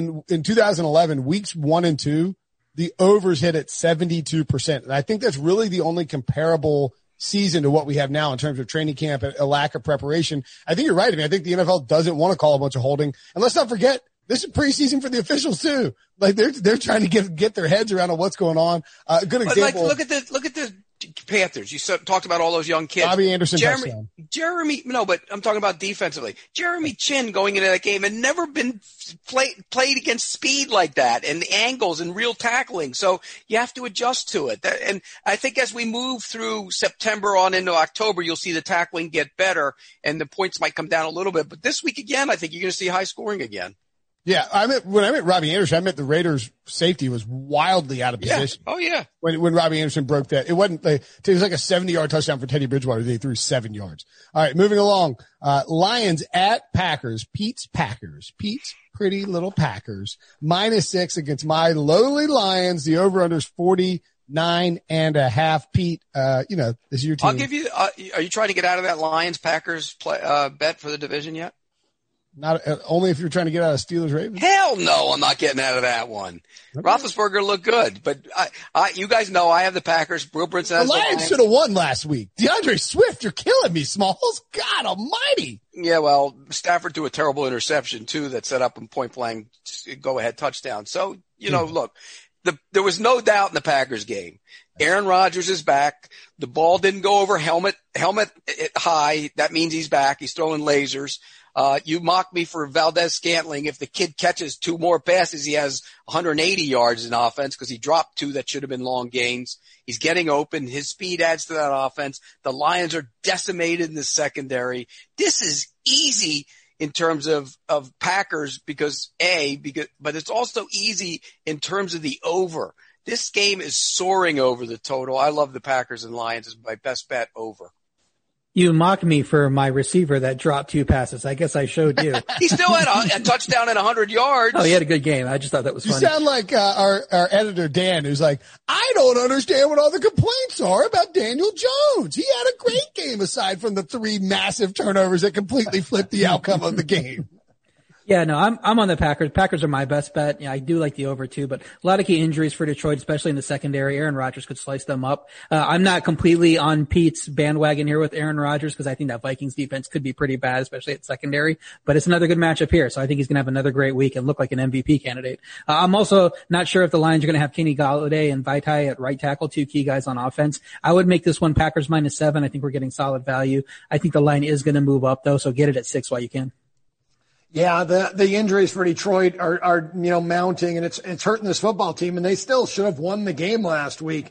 2011, weeks 1 and 2, the overs hit at 72%. And I think that's really the only comparable season to what we have now in terms of training camp and a lack of preparation. I think you're right. I mean, I think the NFL doesn't want to call a bunch of holding. And let's not forget, this is preseason for the officials too. Like they're trying to get their heads around on what's going on. Good example. Like, look at the Panthers. You talked about all those young kids. Bobby Anderson. But I'm talking about defensively. Jeremy Chinn going into that game had never been played against speed like that, and the angles and real tackling. So you have to adjust to it. And I think as we move through September on into October, you'll see the tackling get better and the points might come down a little bit. But this week again, I think you're going to see high scoring again. Yeah, when I meant Robbie Anderson, I meant the Raiders' safety was wildly out of position. Yeah. Oh, yeah. When Robbie Anderson broke that. It wasn't it was like a 70-yard touchdown for Teddy Bridgewater. They threw 7 yards. All right, moving along. Lions at Packers. Pete's Packers. Pete's pretty little Packers. -6 against my lowly Lions. The over-under is 49.5. Pete, this is your team. I'll give you, are you trying to get out of that Lions-Packers bet for the division yet? Not only if you're trying to get out of Steelers Ravens. Hell no, I'm not getting out of that one. Okay. Roethlisberger looked good, but you guys know I have the Packers. Will Brinson has the Lions should have won last week. DeAndre Swift, you're killing me, Smalls. God almighty. Yeah, well, Stafford threw a terrible interception too that set up a point blank go ahead touchdown. So, look, there was no doubt in the Packers game. Aaron Rodgers is back. The ball didn't go over helmet high. That means he's back. He's throwing lasers. You mock me for Valdez-Scantling. If the kid catches 2 more passes, he has 180 yards in offense because he dropped 2 that should have been long gains. He's getting open. His speed adds to that offense. The Lions are decimated in the secondary. This is easy in terms of Packers but it's also easy in terms of the over. This game is soaring over the total. I love the Packers and Lions as my best bet over. You mocked me for my receiver that dropped 2 passes. I guess I showed you. He still had a touchdown and 100 yards. Oh, he had a good game. I just thought that was funny. You sound like our editor, Dan, who's like, I don't understand what all the complaints are about Daniel Jones. He had a great game aside from the 3 massive turnovers that completely flipped the outcome of the game. Yeah, no, I'm on the Packers. Packers are my best bet. Yeah, I do like the over too, but a lot of key injuries for Detroit, especially in the secondary. Aaron Rodgers could slice them up. I'm not completely on Pete's bandwagon here with Aaron Rodgers because I think that Vikings defense could be pretty bad, especially at secondary, but it's another good matchup here. So I think he's going to have another great week and look like an MVP candidate. I'm also not sure if the Lions are going to have Kenny Golladay and Vaitai at right tackle, 2 key guys on offense. I would make this one Packers -7. I think we're getting solid value. I think the line is going to move up though, so get it at 6 while you can. Yeah, the injuries for Detroit are mounting, and it's hurting this football team, and they still should have won the game last week.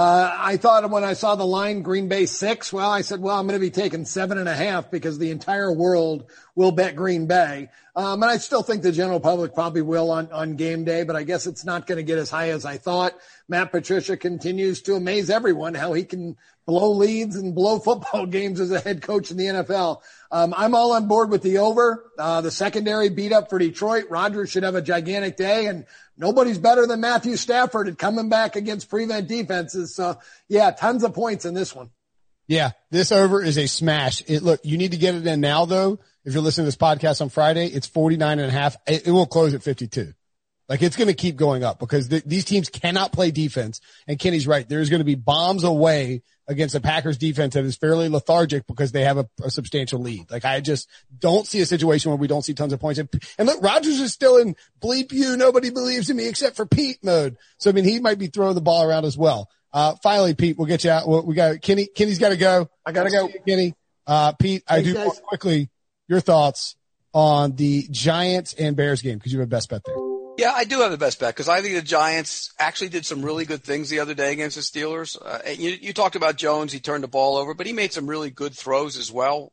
I thought when I saw the line Green Bay 6, I said, I'm going to be taking 7.5 because the entire world will bet Green Bay. And I still think the general public probably will on game day, but I guess it's not going to get as high as I thought. Matt Patricia continues to amaze everyone how he can blow leads and blow football games as a head coach in the NFL. I'm all on board with the over. The secondary beat up for Detroit. Rodgers should have a gigantic day, and nobody's better than Matthew Stafford at coming back against prevent defenses. So, yeah, tons of points in this one. Yeah, this over is a smash. Look, you need to get it in now, though. If you're listening to this podcast on Friday, it's 49.5. It will close at 52. Like, it's going to keep going up because these teams cannot play defense. And Kenny's right. There's going to be bombs away against a Packers defense that is fairly lethargic because they have a substantial lead. Like, I just don't see a situation where we don't see tons of points. And look, Rodgers is still in bleep you, nobody believes in me except for Pete mode. So, I mean, he might be throwing the ball around as well. Finally, Pete, we'll get you out. We got Kenny. Kenny's got to go. I got to go. Kenny. Pete, I do want quickly your thoughts on the Giants and Bears game because you have a best bet there. Yeah, I do have the best bet because I think the Giants actually did some really good things the other day against the Steelers. You talked about Jones. He turned the ball over, but he made some really good throws as well.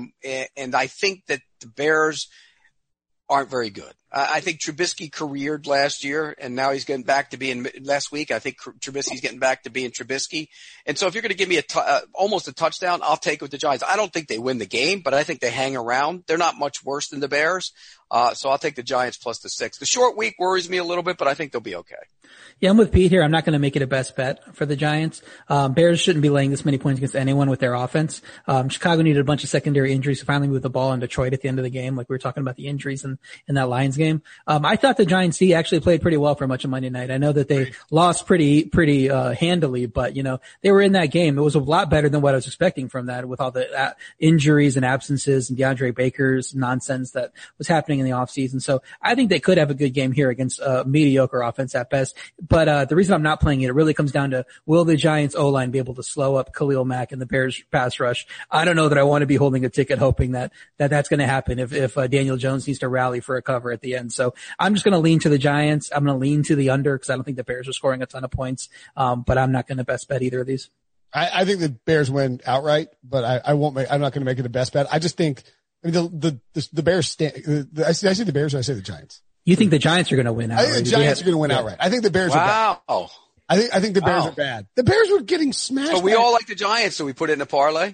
And I think that the Bears aren't very good. I think Trubisky careered last year, and now he's getting back to being last week. I think Trubisky's getting back to being Trubisky. And so if you're going to give me almost a touchdown, I'll take it with the Giants. I don't think they win the game, but I think they hang around. They're not much worse than the Bears. So I'll take the Giants plus the 6. The short week worries me a little bit, but I think they'll be okay. Yeah, I'm with Pete here. I'm not going to make it a best bet for the Giants. Bears shouldn't be laying this many points against anyone with their offense. Chicago needed a bunch of secondary injuries to finally move the ball in Detroit at the end of the game. Like we were talking about the injuries in that Lions game. I thought the Giants D actually played pretty well for much of Monday night. I know that they lost pretty handily, but they were in that game. It was a lot better than what I was expecting from that with all the injuries and absences and DeAndre Baker's nonsense that was happening in the offseason. So I think they could have a good game here against a mediocre offense at best. But the reason I'm not playing it really comes down to, will the Giants O-line be able to slow up Khalil Mack and the Bears pass rush? I don't know that I want to be holding a ticket hoping that's going to happen if Daniel Jones needs to rally for a cover at the end. So I'm just going to lean to the Giants. I'm going to lean to the under because I don't think the Bears are scoring a ton of points. But I'm not going to best bet either of these. I think the Bears win outright, but I'm not going to make it a best bet. I just think, the Bears I say the Bears or I say the Giants? You think the Giants are going to win outright? I think the Giants are going to win outright. I think the Bears are bad. Wow. I think the Bears are bad. The Bears were getting smashed. So we all like the Giants, so we put it in a parlay?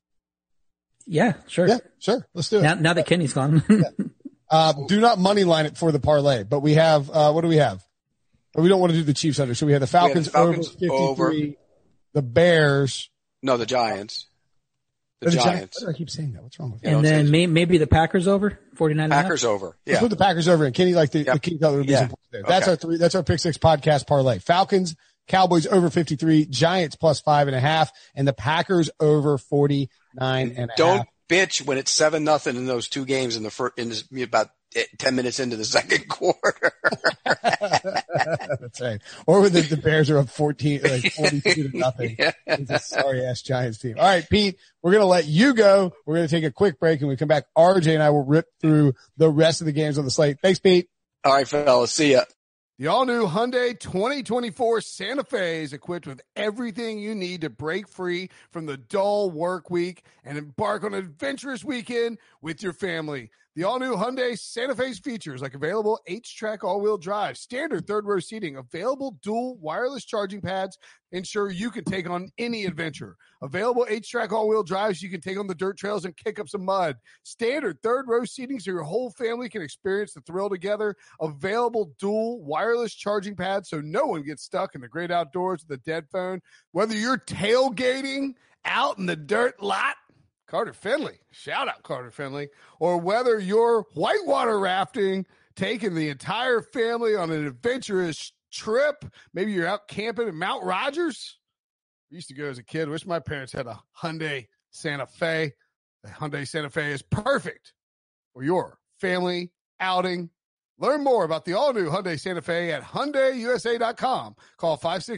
Yeah, sure. Yeah, sure. Let's do it. Now that Kenny's gone. Do not money line it for the parlay, but we have, what do we have? We don't want to do the Chiefs under. So we have the Falcons, over 53, the Bears. No, the Giants. The Giants. Why do I keep saying that? What's wrong with me? And then maybe the Packers over 49. Packers over. Yeah. Let's put the Packers over, and Kenny liked the King Cutler would be some points there. That's our Pick Six podcast parlay. Falcons, Cowboys over 53, Giants plus 5.5, and the Packers over 49.5. Don't bitch when it's 7-0 in those two games in about 10 minutes into the second quarter. That's right. Or when the Bears are up 42-0. Yeah. It's a sorry ass Giants team. All right, Pete, we're going to let you go. We're going to take a quick break, and when we come back, RJ and I will rip through the rest of the games on the slate. Thanks, Pete. All right, fellas. See ya. The all-new Hyundai 2024 Santa Fe is equipped with everything you need to break free from the dull work week and embark on an adventurous weekend with your family. The all-new Hyundai Santa Fe's features like available H-Track all-wheel drive, standard third-row seating, available dual wireless charging pads, ensure you can take on any adventure. Available H-Track all-wheel drives you can take on the dirt trails and kick up some mud. Standard third-row seating so your whole family can experience the thrill together. Available dual wireless charging pads so no one gets stuck in the great outdoors with a dead phone. Whether you're tailgating out in the dirt lot, Carter Finley, shout out Carter Finley, or whether you're whitewater rafting, taking the entire family on an adventurous trip, maybe you're out camping in Mount Rogers. I used to go as a kid. Wish my parents had a Hyundai Santa Fe. The Hyundai Santa Fe is perfect for your family outing. Learn more about the all-new Hyundai Santa Fe at HyundaiUSA.com. Call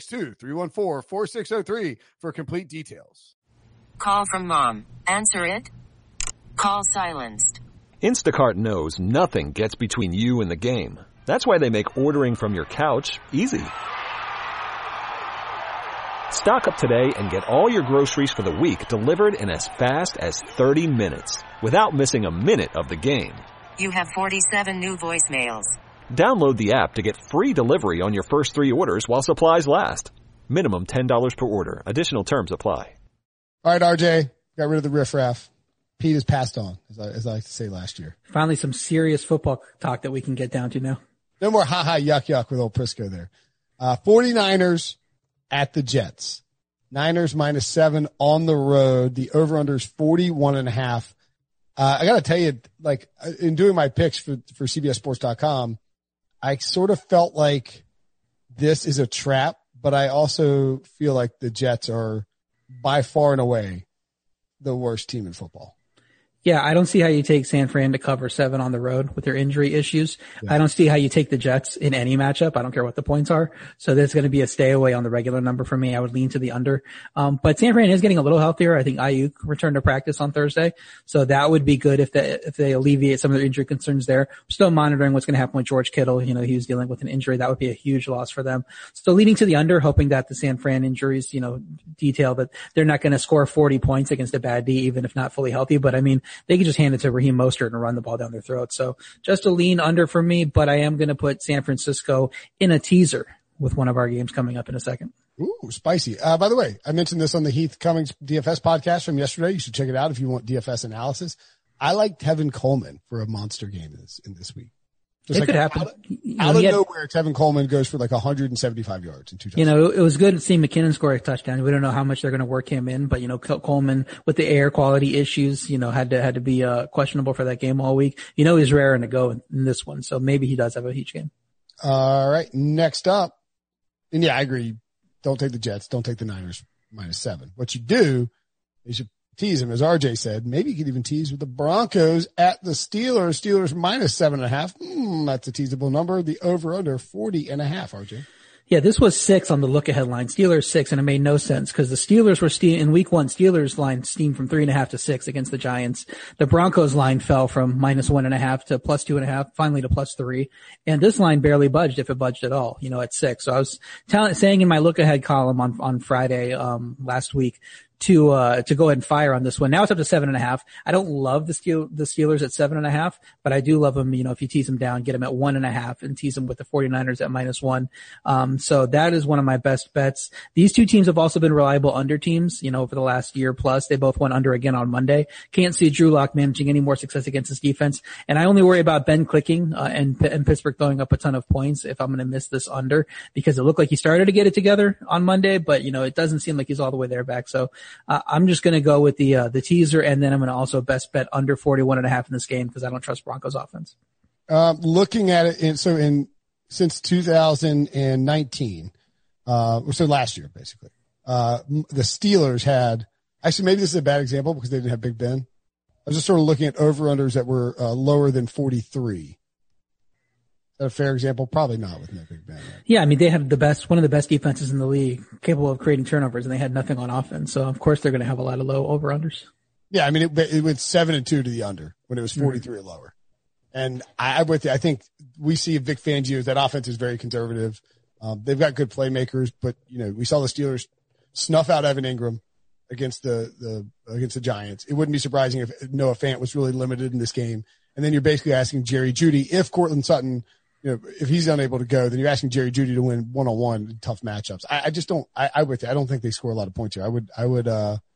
562-314-4603 for complete details. Call from mom. Answer it. Call silenced. Instacart knows nothing gets between you and the game. That's why they make ordering from your couch easy. Stock up today and get all your groceries for the week delivered in as fast as 30 minutes without missing a minute of the game. You have 47 new voicemails. Download the app to get free delivery on your first 3 orders while supplies last. Minimum $10 per order. Additional terms apply. All right, RJ, got rid of the riffraff. Pete has passed on, as I like to say last year. Finally, some serious football talk that we can get down to now. No more ha-ha, yuck with old Prisco there. 49ers at the Jets. Niners -7 on the road. The over-under is 41.5. I got to tell you, like, in doing my picks for CBSSports.com, I sort of felt like this is a trap, but I also feel like the Jets are by far and away the worst team in football. Yeah, I don't see how you take San Fran to cover 7 on the road with their injury issues. Yeah. I don't see how you take the Jets in any matchup. I don't care what the points are. So there's going to be a stay away on the regular number for me. I would lean to the under. But San Fran is getting a little healthier. I think Ayuk returned to practice on Thursday. So that would be good if they alleviate some of their injury concerns there. We're still monitoring what's going to happen with George Kittle. You know, he was dealing with an injury. That would be a huge loss for them. So leading to the under, hoping that the San Fran injuries, you know, detail that they're not going to score 40 points against a bad D, even if not fully healthy. But I mean, they could just hand it to Raheem Mostert and run the ball down their throat. So just a lean under for me, but I am going to put San Francisco in a teaser with one of our games coming up in a second. Ooh, spicy. By the way, I mentioned this on the Heath Cummings DFS podcast from yesterday. You should check it out if you want DFS analysis. I like Tevin Coleman for a monster game in this week. Just it could happen. Out of nowhere, Tevin Coleman goes for like 175 yards and 2 touchdowns. You know, it was good to see McKinnon score a touchdown. We don't know how much they're going to work him in, but you know, Coleman with the air quality issues, you know, had to be questionable for that game all week. You know, he's raring to go in this one, so maybe he does have a huge game. All right, next up, and yeah, I agree. Don't take the Jets. Don't take the Niners -7. What you do is you tease him, as RJ said. Maybe you could even tease with the Broncos at the Steelers. Steelers -7.5. That's a teasable number. The over/under 40.5. RJ. Yeah, this was 6 on the look-ahead line. Steelers 6, and it made no sense because the Steelers were in week 1. Steelers line steamed from 3.5 to 6 against the Giants. The Broncos line fell from -1.5 to +2.5, finally to +3. And this line barely budged, if it budged at all, you know, at 6. So I was saying in my look-ahead column on Friday, last week, to go ahead and fire on this one. Now it's up to 7.5. I don't love the Steelers at 7.5, but I do love them. If you tease them down, get them at 1.5 and tease them with the 49ers at -1. So that is one of my best bets. These two teams have also been reliable under teams, over the last year plus. They both went under again on Monday. Can't see Drew Lock managing any more success against this defense. And I only worry about Ben clicking, and Pittsburgh throwing up a ton of points if I'm going to miss this under, because it looked like he started to get it together on Monday, but it doesn't seem like he's all the way there back. So I'm just going to go with the teaser, and then I'm going to also best bet under 41.5 in this game because I don't trust Broncos offense. Looking at it, since 2019, so last year basically, the Steelers had, actually maybe this is a bad example because they didn't have Big Ben. I was just sort of looking at over-unders that were lower than 43. Is that a fair example? Probably not with no Big Ben. Right? Yeah, they have one of the best defenses in the league, capable of creating turnovers, and they had nothing on offense. So of course they're going to have a lot of low over-unders. Yeah, it went 7-2 to the under when it was 43 or lower. And I'm with you. I think we see Vic Fangio, that offense is very conservative. They've got good playmakers, but we saw the Steelers snuff out Evan Ingram against the Giants. It wouldn't be surprising if Noah Fant was really limited in this game. And then you're basically asking Jerry Jeudy, if Cortland Sutton, if he's unable to go, then you're asking Jerry Jeudy to win one-on-one in tough matchups. I just don't. I'm with you. I don't think they score a lot of points here. I would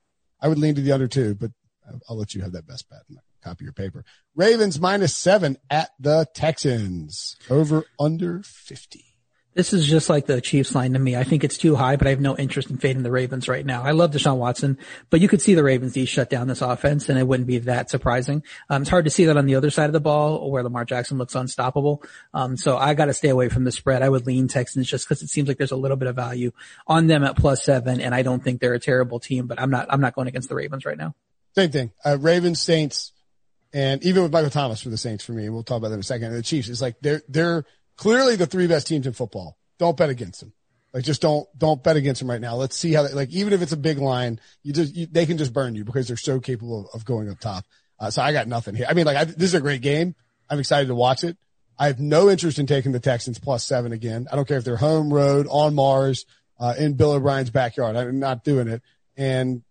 lean to the under too, but I'll let you have that best bet. Copy your paper. Ravens -7 at the Texans. Over under 50. This is just like the Chiefs line to me. I think it's too high, but I have no interest in fading the Ravens right now. I love Deshaun Watson, but you could see the Ravens shut down this offense, and it wouldn't be that surprising. It's hard to see that on the other side of the ball where Lamar Jackson looks unstoppable. So I got to stay away from the spread. I would lean Texans just because it seems like there's a little bit of value on them at +7, and I don't think they're a terrible team, but I'm not going against the Ravens right now. Same thing. Ravens, Saints, and even with Michael Thomas for the Saints for me, we'll talk about them in a second. And the Chiefs, it's like they're clearly the three best teams in football. Don't bet against them. Just don't bet against them right now. Let's see how even if it's a big line, they can just burn you because they're so capable of going up top. So I got nothing here. This is a great game. I'm excited to watch it. I have no interest in taking the Texans +7 again. I don't care if they're home, road, on Mars, in Bill O'Brien's backyard. I'm not doing it. And,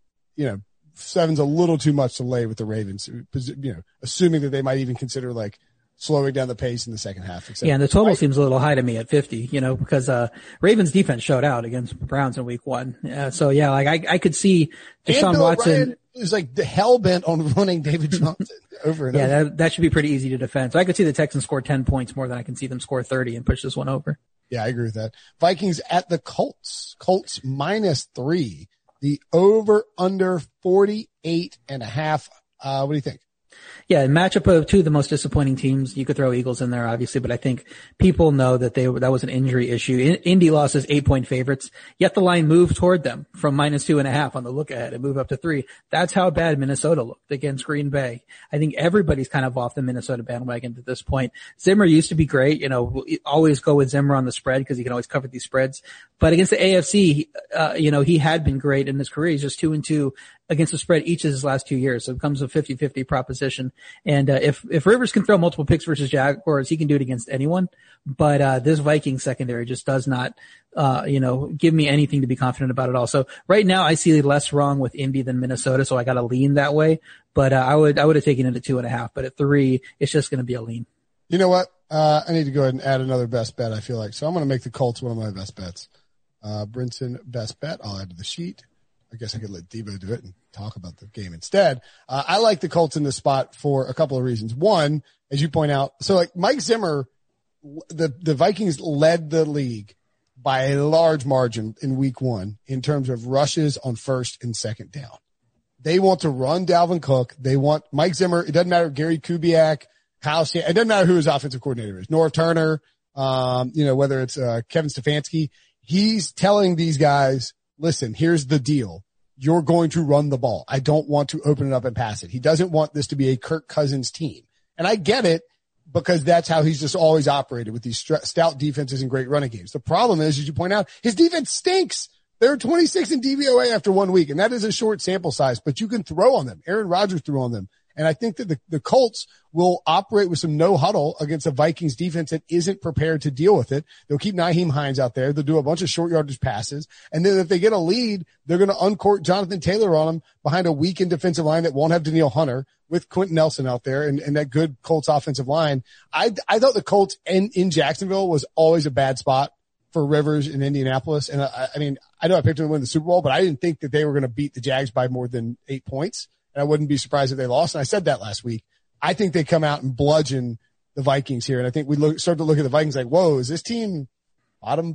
7's a little too much to lay with the Ravens, assuming that they might even consider slowing down the pace in the second half. Yeah, and the total seems a little high to me at 50, because Ravens defense showed out against the Browns in week 1. So yeah, I could see Deshaun Watson is hell bent on running David Johnson over and over. Yeah, that should be pretty easy to defend. So I could see the Texans score 10 points more than I can see them score 30 and push this one over. Yeah, I agree with that. Vikings at the Colts. Colts -3. The over under 48.5. What do you think? Yeah, matchup of two of the most disappointing teams. You could throw Eagles in there, obviously, but I think people know that that was an injury issue. Indy lost as 8-point favorites, yet the line moved toward them from -2.5 on the look ahead and moved up to 3. That's how bad Minnesota looked against Green Bay. I think everybody's kind of off the Minnesota bandwagon at this point. Zimmer used to be great. Always go with Zimmer on the spread because he can always cover these spreads. But against the AFC, he had been great in his career. He's just 2-2 against the spread each of his last 2 years. So it becomes a 50-50 proposition. And if Rivers can throw multiple picks versus Jaguars, he can do it against anyone. But this Vikings secondary just does not, give me anything to be confident about at all. So right now I see less wrong with Indy than Minnesota, so I got to lean that way. But I would have taken it at 2.5. But at 3, it's just going to be a lean. You know what? I need to go ahead and add another best bet, I feel like. So I'm going to make the Colts one of my best bets. Brinson, best bet. I'll add to the sheet. I guess I could let Debo do it and talk about the game instead. I like the Colts in this spot for a couple of reasons. One, as you point out, so Mike Zimmer, the Vikings led the league by a large margin in week 1 in terms of rushes on first and second down. They want to run Dalvin Cook. They want Mike Zimmer. It doesn't matter. Gary Kubiak, Kyle Shanahan. It doesn't matter who his offensive coordinator is. Norv Turner, whether it's Kevin Stefanski. He's telling these guys, listen, here's the deal. You're going to run the ball. I don't want to open it up and pass it. He doesn't want this to be a Kirk Cousins team. And I get it because that's how he's just always operated with these stout defenses and great running games. The problem is, as you point out, his defense stinks. They're 26 in DVOA after 1 week, and that is a short sample size, but you can throw on them. Aaron Rodgers threw on them. And I think that the Colts will operate with some no huddle against a Vikings defense that isn't prepared to deal with it. They'll keep Nyheim Hines out there. They'll do a bunch of short yardage passes. And then if they get a lead, they're going to uncourt Jonathan Taylor on them behind a weakened defensive line that won't have Danielle Hunter with Quentin Nelson out there and that good Colts offensive line. I thought the Colts in Jacksonville was always a bad spot for Rivers in Indianapolis. And I mean, I know I picked them to win the Super Bowl, but I didn't think that they were going to beat the Jags by more than 8 points. And I wouldn't be surprised if they lost. And I said that last week. I think they come out and bludgeon the Vikings here. And I think we start to look at the Vikings like, whoa, is this team bottom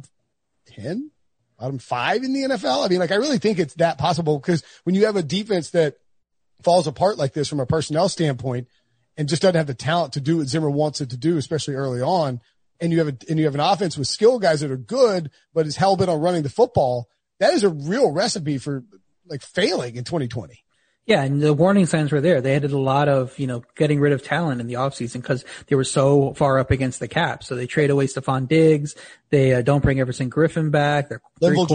10, bottom 5 in the NFL? I mean, like, I really think it's that possible because when you have a defense that falls apart like this from a personnel standpoint and just doesn't have the talent to do what Zimmer wants it to do, especially early on, and you have an offense with skill guys that are good, but is hell bent on running the football, that is a real recipe for like failing in 2020. Yeah, and the warning signs were there. They had a lot of, getting rid of talent in the offseason because they were so far up against the cap. So they trade away Stephon Diggs. They don't bring Everson Griffin back. Their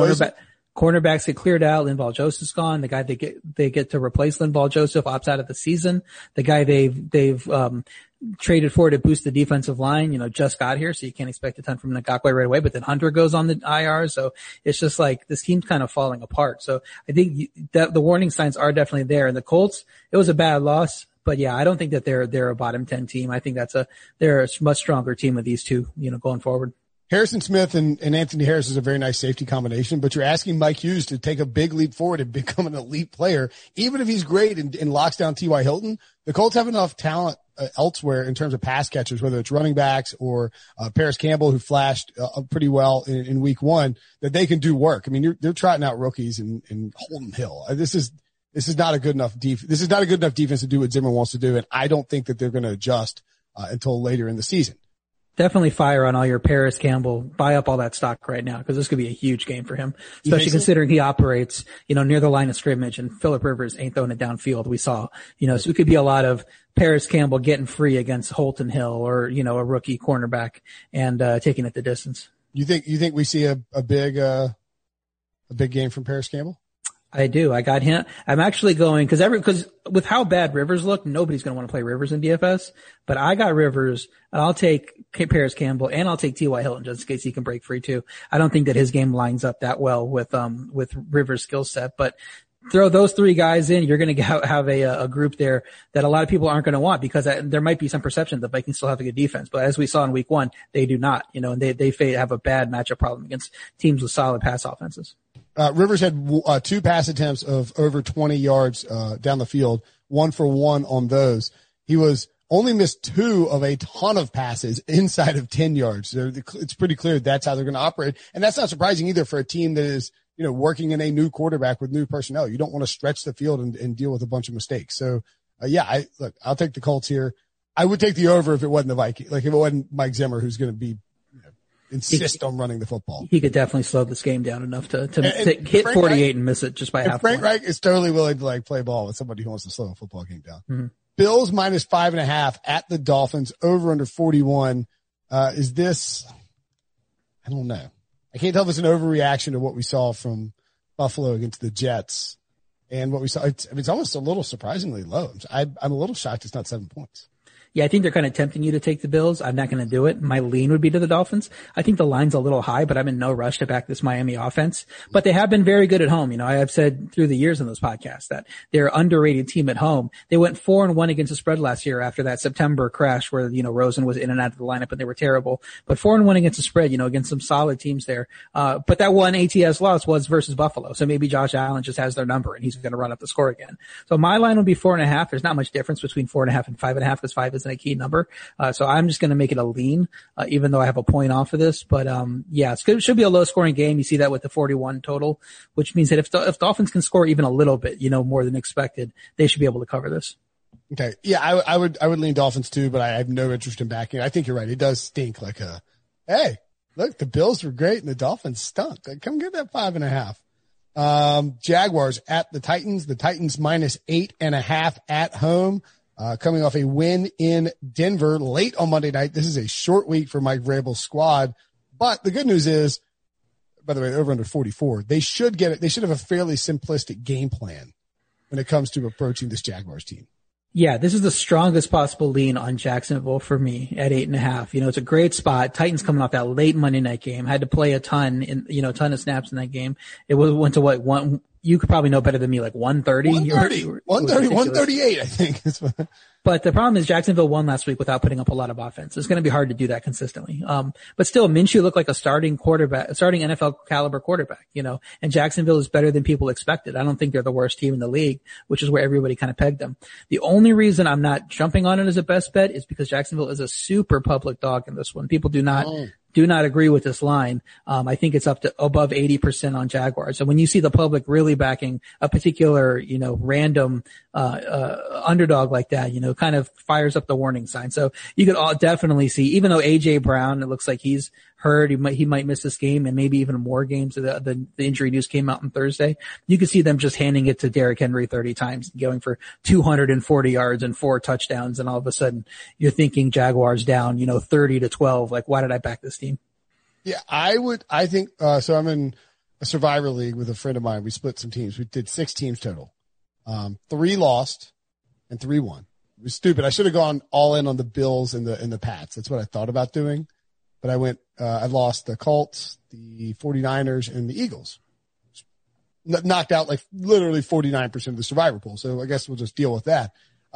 cornerbacks get cleared out. Linval Joseph's gone. The guy they get to replace Linval Joseph opts out of the season. The guy they've traded for to boost the defensive line, just got here, so you can't expect a ton from Ngakoue right away. But then Hunter goes on the IR, so it's just like this team's kind of falling apart. So I think that the warning signs are definitely there. And the Colts, it was a bad loss, but yeah, I don't think that they're a bottom 10 team. I think they're a much stronger team with these two, going forward. Harrison Smith and Anthony Harris is a very nice safety combination, but you're asking Mike Hughes to take a big leap forward and become an elite player. Even if he's great and locks down T.Y. Hilton, the Colts have enough talent elsewhere in terms of pass catchers, whether it's running backs or Paris Campbell, who flashed pretty well in week 1, that they can do work. I mean, they're trotting out rookies in Holton Hill. This is not a good enough this is not a good enough defense to do what Zimmer wants to do, and I don't think that they're going to adjust until later in the season. Definitely fire on all your Paris Campbell. Buy up all that stock right now because this could be a huge game for him, especially considering he operates, near the line of scrimmage and Phillip Rivers ain't throwing it downfield. We saw, so it could be a lot of Paris Campbell getting free against Holton Hill or, a rookie cornerback and, taking it the distance. You think we see a big game from Paris Campbell? I do. I got him. I'm actually going because with how bad Rivers look, nobody's going to want to play Rivers in DFS, but I got Rivers and I'll take Paris Campbell and I'll take T.Y. Hilton just in case he can break free too. I don't think that his game lines up that well with Rivers' skill set, but throw those 3 guys in, you're going to have a group there that a lot of people aren't going to want because there might be some perception that Vikings still have a good defense, but as we saw in week 1, they do not, and they have a bad matchup problem against teams with solid pass offenses. Rivers had 2 pass attempts of over 20 yards down the field, 1 for 1 on those. He was only missed 2 of a ton of passes inside of 10 yards. So it's pretty clear that's how they're going to operate. And that's not surprising either for a team that is, working in a new quarterback with new personnel. You don't want to stretch the field and deal with a bunch of mistakes. So, I'll take the Colts here. I would take the over if it wasn't the Vikings, like if it wasn't Mike Zimmer, who's going to be, insist on running the football. He could definitely slow this game down enough to hit Frank 48 Reich, and miss it just by half. Frank Reich is totally willing to play ball with somebody who wants to slow a football game down. Mm-hmm. Bills minus 5.5 at the Dolphins, over under 41. Is this? I don't know. I can't tell if it's an overreaction to what we saw from Buffalo against the Jets and what we saw. It's almost a little surprisingly low. I'm a little shocked it's not 7 points. Yeah, I think they're kind of tempting you to take the Bills. I'm not going to do it. My lean would be to the Dolphins. I think the line's a little high, but I'm in no rush to back this Miami offense. But they have been very good at home. I have said through the years in those podcasts that they're an underrated team at home. They went 4-1 against the spread last year after that September crash where, Rosen was in and out of the lineup and they were terrible. But 4-1 against the spread, against some solid teams there. But that one ATS loss was versus Buffalo. So maybe Josh Allen just has their number and he's going to run up the score again. So my line would be 4.5. There's not much difference between 4.5 and 5.5 because 5 isn't a key number. So I'm just going to make it a lean, even though I have a point off of this. But, it should be a low scoring game. You see that with the 41 total, which means that if Dolphins can score even a little bit, more than expected, they should be able to cover this. Okay. Yeah, I would lean Dolphins too, but I have no interest in backing. I think you're right. It does stink like hey, look, the Bills were great and the Dolphins stunk. Come get that 5.5. Jaguars at the Titans minus 8.5 at home. Coming off a win in Denver late on Monday night. This is a short week for Mike Vrabel's squad. But the good news is, by the way, over under 44, they should get it. They should have a fairly simplistic game plan when it comes to approaching this Jaguars team. Yeah, this is the strongest possible lean on Jacksonville for me at 8.5. You know, it's a great spot. Titans coming off that late Monday night game, had to play a ton a ton of snaps in that game. It went to what, one, you could probably know better than me, like 130? 138, I think. But the problem is Jacksonville won last week without putting up a lot of offense. It's going to be hard to do that consistently. But still, Minshew looked like a starting NFL caliber quarterback, you know, and Jacksonville is better than people expected. I don't think they're the worst team in the league, which is where everybody kind of pegged them. The only reason I'm not jumping on it as a best bet is because Jacksonville is a super public dog in this one. People do not agree with this line. I think it's up to above 80% on Jaguars. So when you see the public really backing a particular, you know, random, underdog like that, you know, kind of fires up the warning sign. So you could all definitely see, even though AJ Brown, it looks like he's hurt, he might miss this game and maybe even more games. The injury news came out on Thursday. You could see them just handing it to Derrick Henry 30 times, going for 240 yards and 4 touchdowns. And all of a sudden you're thinking Jaguars down, you know, 30-12. Like, why did I back this team? Yeah, I think, so I'm in a survivor league with a friend of mine. We split some teams. We did 6 teams total. 3 lost and 3 won. It was stupid. I should have gone all in on the Bills and the Pats. That's what I thought about doing. But I lost the Colts, the 49ers, and the Eagles. Knocked out like literally 49% of the survivor pool. So I guess we'll just deal with that.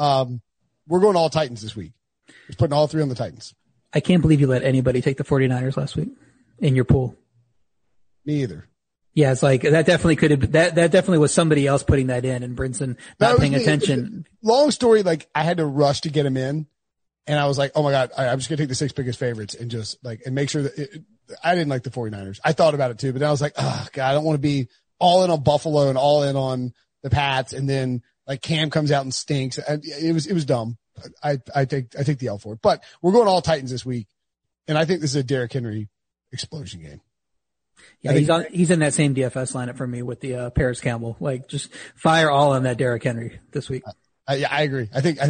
We're going all Titans this week. Just putting all 3 on the Titans. I can't believe you let anybody take the 49ers last week in your pool. Me either. Yeah, it's like that definitely could have that definitely was somebody else putting that in and Brinson not paying attention. Long story, like I had to rush to get him in. And I was like, oh my God, I'm just going to take the 6 biggest favorites and just like, and make sure that I didn't like the 49ers. I thought about it too, but then I was like, oh God, I don't want to be all in on Buffalo and all in on the Pats. And then like Cam comes out and stinks. And it was dumb. I take the L for it, but we're going all Titans this week. And I think this is a Derrick Henry explosion game. Yeah, he's in that same DFS lineup for me with the Paris Campbell. Like, just fire all on that Derrick Henry this week. Yeah, I agree. I think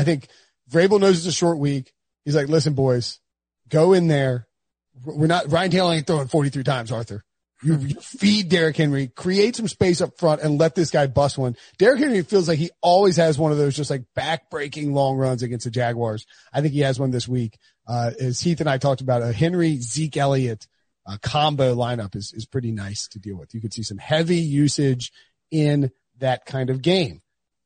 Vrabel knows it's a short week. He's like, listen, boys, go in there. Ryan Taylor ain't throwing 43 times, Arthur. You feed Derrick Henry, create some space up front, and let this guy bust one. Derrick Henry feels like he always has one of those just like back-breaking long runs against the Jaguars. I think he has one this week. As Heath and I talked about, a Henry-Zeke Elliott combo lineup is pretty nice to deal with. You could see some heavy usage in that kind of game.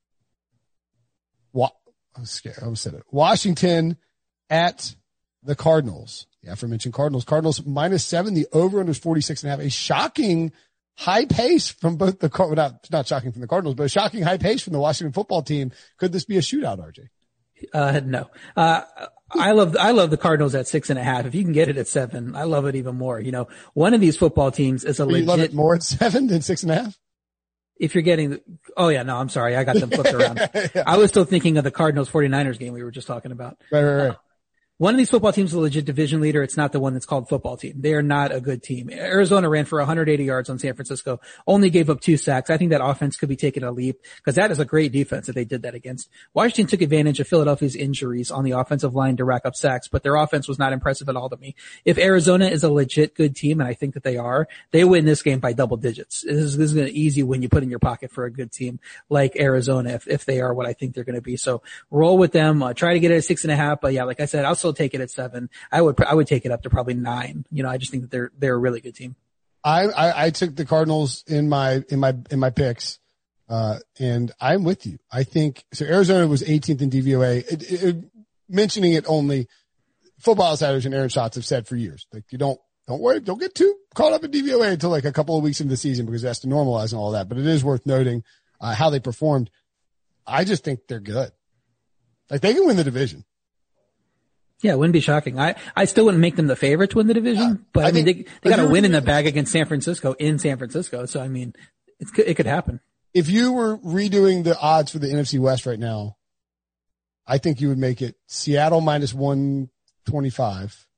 I was scared. I almost said it. Washington at the Cardinals. The aforementioned Cardinals. Cardinals -7. The over-under is 46.5. A shocking high pace from both not shocking from the Cardinals, but a shocking high pace from the Washington football team. Could this be a shootout, RJ? No. I love the Cardinals at 6.5. If you can get it at 7, I love it even more. You know, one of these football teams is a legit. You love it more at 7 than 6.5? If you're getting, I'm sorry. I got them flipped around. Yeah. I was still thinking of the Cardinals 49ers game we were just talking about. Right. One of these football teams is a legit division leader. It's not the one that's called football team. They are not a good team. Arizona ran for 180 yards on San Francisco, only gave up 2 sacks. I think that offense could be taking a leap because that is a great defense that they did that against. Washington took advantage of Philadelphia's injuries on the offensive line to rack up sacks, but their offense was not impressive at all to me. If Arizona is a legit good team, and I think that they are, they win this game by double digits. This is an easy win you put in your pocket for a good team like Arizona if they are what I think they're going to be. So roll with them. Try to get it at 6.5, but yeah, like I said, I'll still take it at 7. I would take it up to probably 9. You know, I just think that they're a really good team. I took the Cardinals in my picks, and I'm with you. I think so. Arizona was 18th in DVOA. Mentioning it only, Football Outsiders and Aaron Schatz have said for years, like you don't worry, don't get too caught up in DVOA until like a couple of weeks into the season because it has to normalize and all that. But it is worth noting how they performed. I just think they're good. Like they can win the division. Yeah, it wouldn't be shocking. I still wouldn't make them the favorite to win the division, but I mean, they got a win in the bag against San Francisco in San Francisco. So, I mean, it could happen. If you were redoing the odds for the NFC West right now, I think you would make it Seattle -125,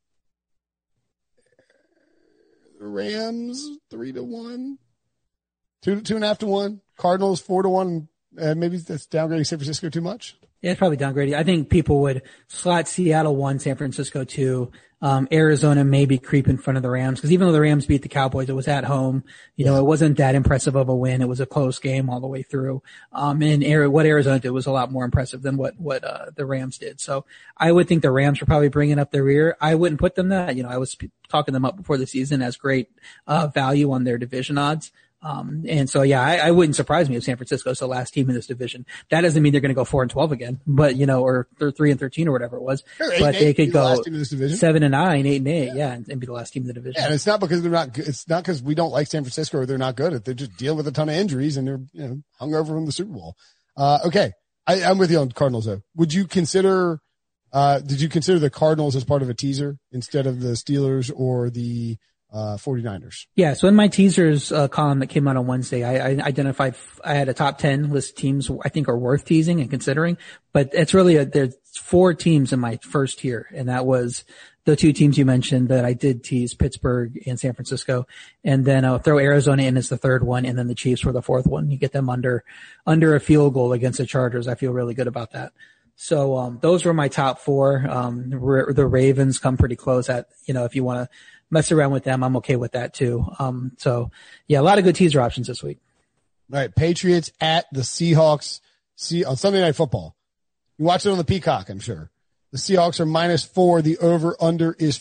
Rams 3-1, 2.5 to 1, Cardinals 4-1. Maybe that's downgrading San Francisco too much. Yeah, it's probably downgraded. I think people would slot Seattle 1, San Francisco 2. Arizona maybe creep in front of the Rams, because even though the Rams beat the Cowboys, it was at home. It wasn't that impressive of a win. It was a close game all the way through. And what Arizona did was a lot more impressive than what the Rams did. So I would think the Rams are probably bringing up their rear. I wouldn't put them that. I was talking them up before the season as great value on their division odds. And so, yeah, I wouldn't surprise me if San Francisco is the last team in this division. That doesn't mean they're going to go 4-12 again, but, or they're 3-13 or whatever it was. Sure, but they could go 7-9, 8-8, and be the last team in the division. Yeah, and it's not because they're not good. It's not because we don't like San Francisco or they're not good. They just deal with a ton of injuries and they're, hungover from the Super Bowl. Okay. I'm with you on Cardinals though. Would you consider, did you consider the Cardinals as part of a teaser instead of the Steelers or the 49ers? Yeah. So in my teasers column that came out on Wednesday, I identified, I had a top 10 list of teams I think are worth teasing and considering, but it's really there's 4 teams in my first tier. And that was the 2 teams you mentioned that I did tease, Pittsburgh and San Francisco. And then I'll throw Arizona in as the 3rd one. And then the Chiefs were the 4th one. You get them under a field goal against the Chargers. I feel really good about that. So, those were my top 4. The Ravens come pretty close at, if you want to mess around with them, I'm okay with that too. So yeah, a lot of good teaser options this week. All right. Patriots at the Seahawks on Sunday Night Football. You watch it on the Peacock, I'm sure. The Seahawks are -4. The over under is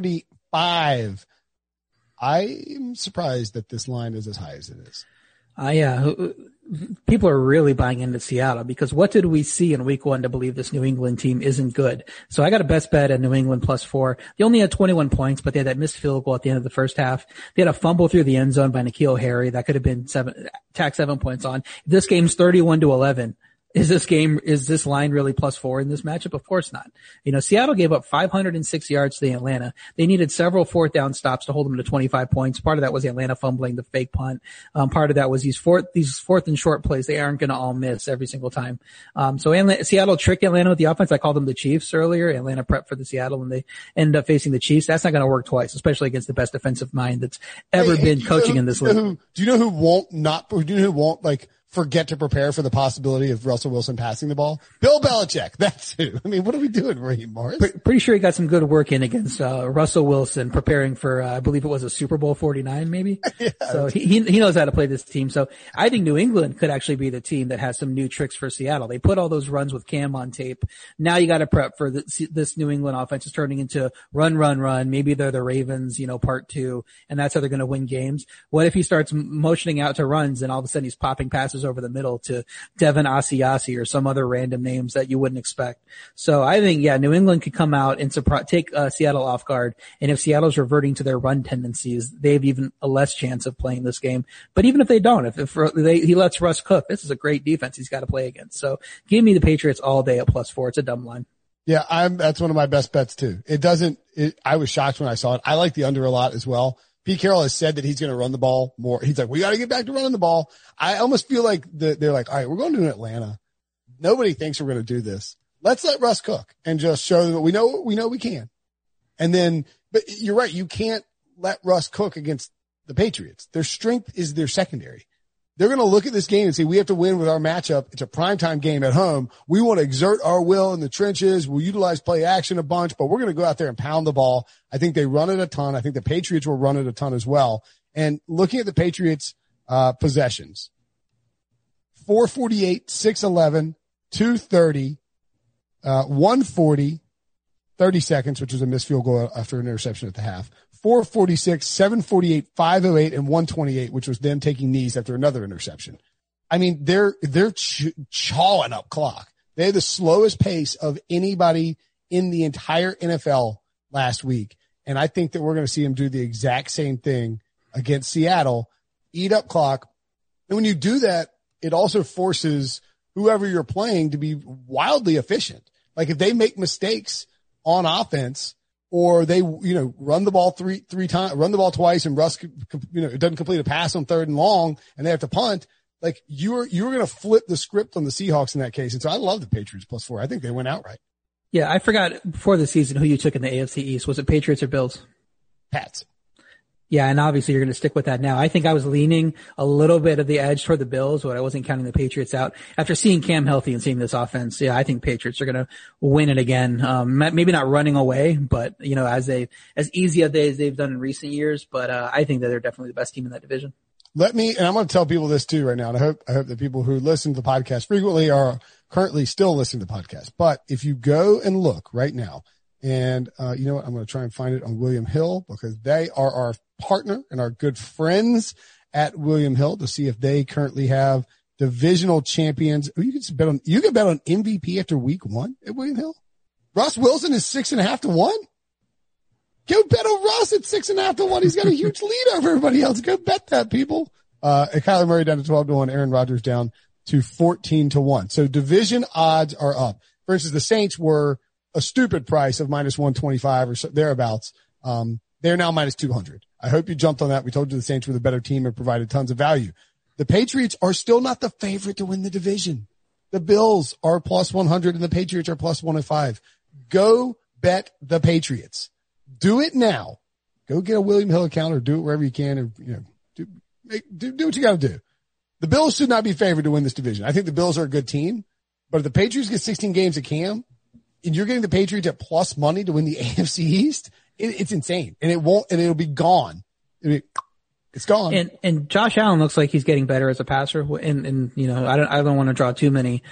45. I'm surprised that this line is as high as it is. People are really buying into Seattle because what did we see in week 1 to believe this New England team isn't good? So I got a best bet at New England +4. They only had 21 points, but they had that missed field goal at the end of the first half. They had a fumble through the end zone by N'Keal Harry. That could have been 7 points on. This game's 31-11. Is this line really +4 in this matchup? Of course not. Seattle gave up 506 yards to the Atlanta. They needed several 4th down stops to hold them to 25 points. Part of that was the Atlanta fumbling the fake punt. Part of that was these fourth and short plays. They aren't going to all miss every single time. Seattle tricked Atlanta with the offense. I called them the Chiefs earlier. Atlanta prepped for the Seattle and they ended up facing the Chiefs. That's not going to work twice, especially against the best defensive mind that's ever been coaching in this league. Do you know who won't forget to prepare for the possibility of Russell Wilson passing the ball? Bill Belichick. That's who. I mean, what are we doing, Raheem Morris? Pretty sure he got some good work in against Russell Wilson preparing for, I believe it was a Super Bowl 49 maybe. Yeah. So he knows how to play this team. So I think New England could actually be the team that has some new tricks for Seattle. They put all those runs with Cam on tape. Now you got to prep for this New England offense is turning into run. Maybe they're the Ravens, part 2, and that's how they're going to win games. What if he starts motioning out to runs and all of a sudden he's popping passes over the middle to Devin Asiasi or some other random names that you wouldn't expect? So I think, New England could come out and take Seattle off guard. And if Seattle's reverting to their run tendencies, they have even a less chance of playing this game. But even if they don't, if he lets Russ cook, this is a great defense he's got to play against. So give me the Patriots all day at +4. It's a dumb line. Yeah, that's one of my best bets too. I was shocked when I saw it. I like the under a lot as well. Pete Carroll has said that he's going to run the ball more. He's like, we got to get back to running the ball. I almost feel like they're like, all right, we're going to Atlanta. Nobody thinks we're going to do this. Let's let Russ cook and just show them that we know we can. And then, but you're right. You can't let Russ cook against the Patriots. Their strength is their secondary. They're going to look at this game and say, we have to win with our matchup. It's a primetime game at home. We want to exert our will in the trenches. We'll utilize play action a bunch, but we're going to go out there and pound the ball. I think they run it a ton. I think the Patriots will run it a ton as well. And looking at the Patriots, possessions, 448, 611, 230, 140, 30 seconds, which was a missed field goal after an interception at the half. 446, 748, 508, and 128, which was them taking knees after another interception. I mean, they're chawing up clock. They had the slowest pace of anybody in the entire NFL last week. And I think that we're going to see them do the exact same thing against Seattle, eat up clock. And when you do that, it also forces whoever you're playing to be wildly efficient. Like if they make mistakes on offense, or they, run the ball three times, run the ball twice and Russ, doesn't complete a pass on 3rd and long and they have to punt. Like you're going to flip the script on the Seahawks in that case. And so I love the Patriots +4. I think they went outright. Yeah. I forgot before the season who you took in the AFC East. Was it Patriots or Bills? Pats. Yeah, and obviously you're going to stick with that now. I think I was leaning a little bit of the edge toward the Bills, but I wasn't counting the Patriots out. After seeing Cam healthy and seeing this offense, yeah, I think Patriots are going to win it again. Maybe not running away, but as easy as they've done in recent years. But I think that they're definitely the best team in that division. And I'm going to tell people this too right now, and I hope that people who listen to the podcast frequently are currently still listening to the podcast. But if you go and look right now, and you know what, I'm going to try and find it on William Hill, because they are our partner and our good friends at William Hill, to see if they currently have divisional champions. You can bet on MVP after week 1 at William Hill. Russ Wilson is 6.5 to 1. Go bet on Russ at 6.5 to 1. He's got a huge lead over everybody else. Go bet that, people. And Kyler Murray down to 12 to 1. Aaron Rodgers down to 14 to 1. So division odds are up. For instance, the Saints were a stupid price of minus 125 or so, thereabouts. They're now minus 200. I hope you jumped on that. We told you the Saints were the better team and provided tons of value. The Patriots are still not the favorite to win the division. The Bills are plus 100 and the Patriots are plus 105. Go bet the Patriots. Do it now. Go get a William Hill account or do it wherever you can, or do what you got to do. The Bills should not be favored to win this division. I think the Bills are a good team, but if the Patriots get 16 games at Cam and you're getting the Patriots at plus money to win the AFC East, it's insane, and it'll be gone. It's gone. And Josh Allen looks like he's getting better as a passer. And I don't want to draw too many,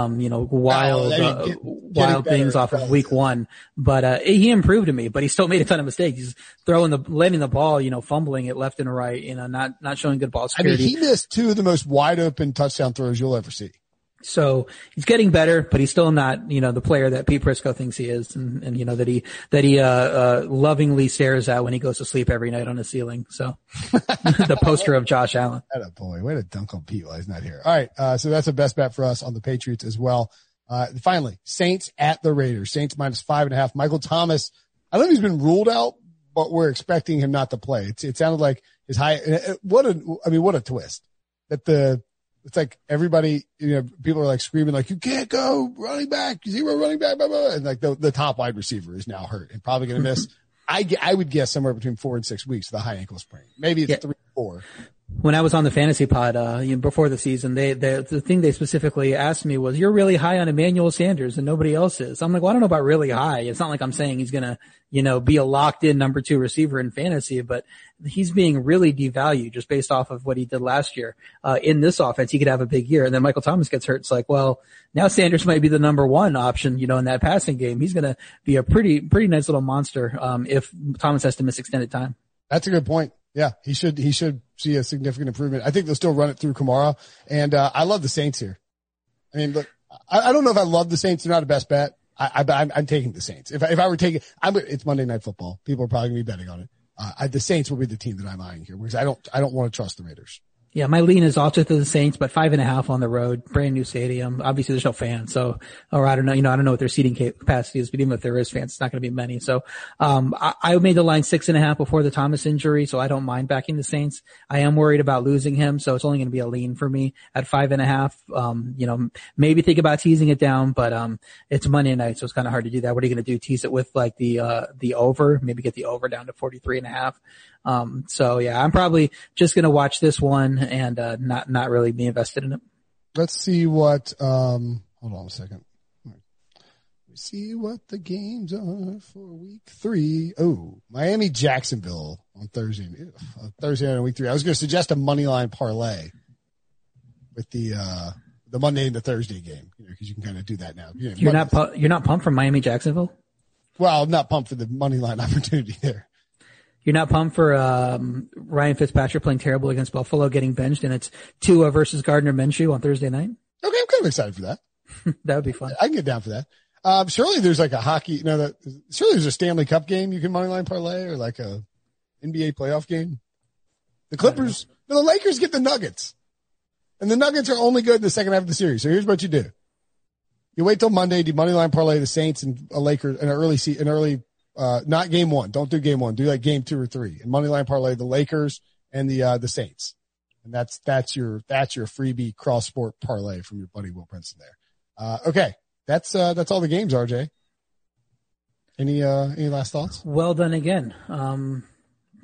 wild things off of week 1, but, he improved to me, but he still made a ton of mistakes. He's letting the ball, fumbling it left and right, not showing good ball security. I mean, he missed 2 of the most wide open touchdown throws you'll ever see. So he's getting better, but he's still not, the player that Pete Prisco thinks he is, and that he lovingly stares at when he goes to sleep every night on the ceiling. So the poster of Josh Allen. That a boy. Way to dunk on Pete while he's not here. All right. So that's a best bet for us on the Patriots as well. Finally, Saints at the Raiders. Saints minus 5.5. Michael Thomas, I don't know if he's been ruled out, but we're expecting him not to play. It sounded like his high, what a twist that it's like everybody, people are like screaming like, you can't go running back, 0 running back, blah, blah, blah. And like the top wide receiver is now hurt and probably going to miss. I would guess somewhere between 4 and 6 weeks with a high ankle sprain. Maybe it's 3 or 4. When I was on the fantasy pod, before the season, the thing they specifically asked me was, you're really high on Emmanuel Sanders and nobody else is. I'm like, well, I don't know about really high. It's not like I'm saying he's going to, be a locked in number 2 receiver in fantasy, but he's being really devalued just based off of what he did last year. In this offense, he could have a big year. And then Michael Thomas gets hurt. It's like, well, now Sanders might be the number 1 option, in that passing game. He's going to be a pretty nice little monster, if Thomas has to miss extended time. That's a good point. Yeah, he should see a significant improvement. I think they'll still run it through Kamara. And, I love the Saints here. I mean, look, I don't know if I love the Saints. They're not a best bet. I'm taking the Saints. If I were taking, it's Monday Night Football. People are probably going to be betting on it. The Saints will be the team that I'm eyeing here, because I don't want to trust the Raiders. Yeah, my lean is also to the Saints, but 5.5 on the road, brand new stadium. Obviously there's no fans, or I don't know, I don't know what their seating capacity is, but even if there is fans, it's not going to be many. So, I made the line 6.5 before the Thomas injury, so I don't mind backing the Saints. I am worried about losing him, so it's only going to be a lean for me at 5.5. Maybe think about teasing it down, but, it's Monday night, so it's kind of hard to do that. What are you going to do? Tease it with like the over, maybe get the over down to 43.5. So yeah, I'm probably just going to watch this one and, not really be invested in it. Let's see what, hold on a second. Let's see what the games are for week 3. Oh, Miami Jacksonville on Thursday night, week 3. I was going to suggest a money line parlay with the Monday and the Thursday game, cause you can kind of do that now. You're not pumped from Miami Jacksonville? Well, I'm not pumped for the money line opportunity there. You're not pumped for Ryan Fitzpatrick playing terrible against Buffalo, getting benched, and it's Tua versus Gardner Minshew on Thursday night? Okay, I'm kind of excited for that. That would be fun. I can get down for that. Surely there's like a hockey, surely there's a Stanley Cup game you can moneyline parlay, or like a NBA playoff game. The Clippers, the Lakers get the Nuggets, and the Nuggets are only good in the second half of the series. So here's what you do: you wait till Monday, do moneyline parlay the Saints and Lakers, an early. Not game 1. Don't do game 1. Do like game 2 or 3. And moneyline parlay the Lakers and the Saints. And that's your freebie cross sport parlay from your buddy Will Brinson there. Okay. That's all the games, RJ. Any last thoughts? Well done again.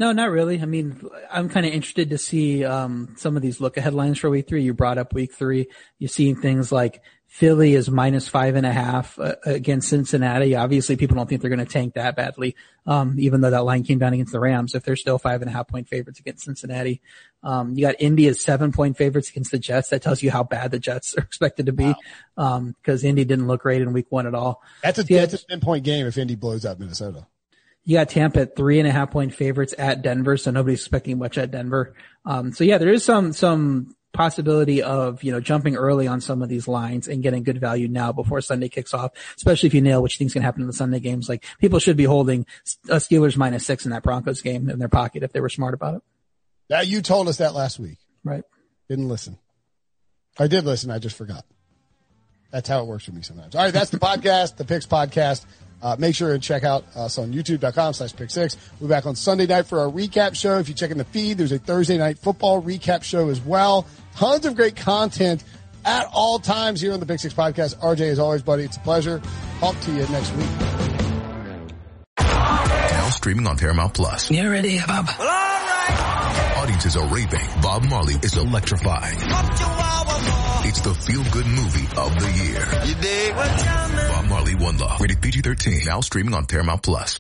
No, not really. I mean, I'm kind of interested to see some of these look ahead lines for week 3. You brought up week 3. You're seeing things like Philly is -5.5 against Cincinnati. Obviously, people don't think they're going to tank that badly, even though that line came down against the Rams. If they're still 5.5 point favorites against Cincinnati, you got Indy as 7 point favorites against the Jets. That tells you how bad the Jets are expected to be, because Indy didn't look great in week 1 at all. That's a 10-point game if Indy blows out Minnesota. You got Tampa at 3.5 point favorites at Denver, so nobody's expecting much at Denver. So yeah, there is some possibility of, jumping early on some of these lines and getting good value now before Sunday kicks off, especially if you nail what you think is going to happen in the Sunday games. Like, people should be holding Steelers -6 in that Broncos game in their pocket if they were smart about it. Now, you told us that last week. Right. Didn't listen. I did listen. I just forgot. That's how it works for me sometimes. All right. That's the podcast, the Picks Podcast. Make sure and check out us on youtube.com/pick6. We'll be back on Sunday night for our recap show. If you check in the feed, there's a Thursday night football recap show as well. Tons of great content at all times here on the Pick 6 Podcast. RJ, as always, buddy, it's a pleasure. Talk to you next week. Now streaming on Paramount Plus. You ready, Bob? Well, all right. Audiences are raving. Bob Marley is electrifying. It's the feel-good movie of the year. You dig? Bob Marley, One Love. Rated PG-13. Now streaming on Paramount Plus.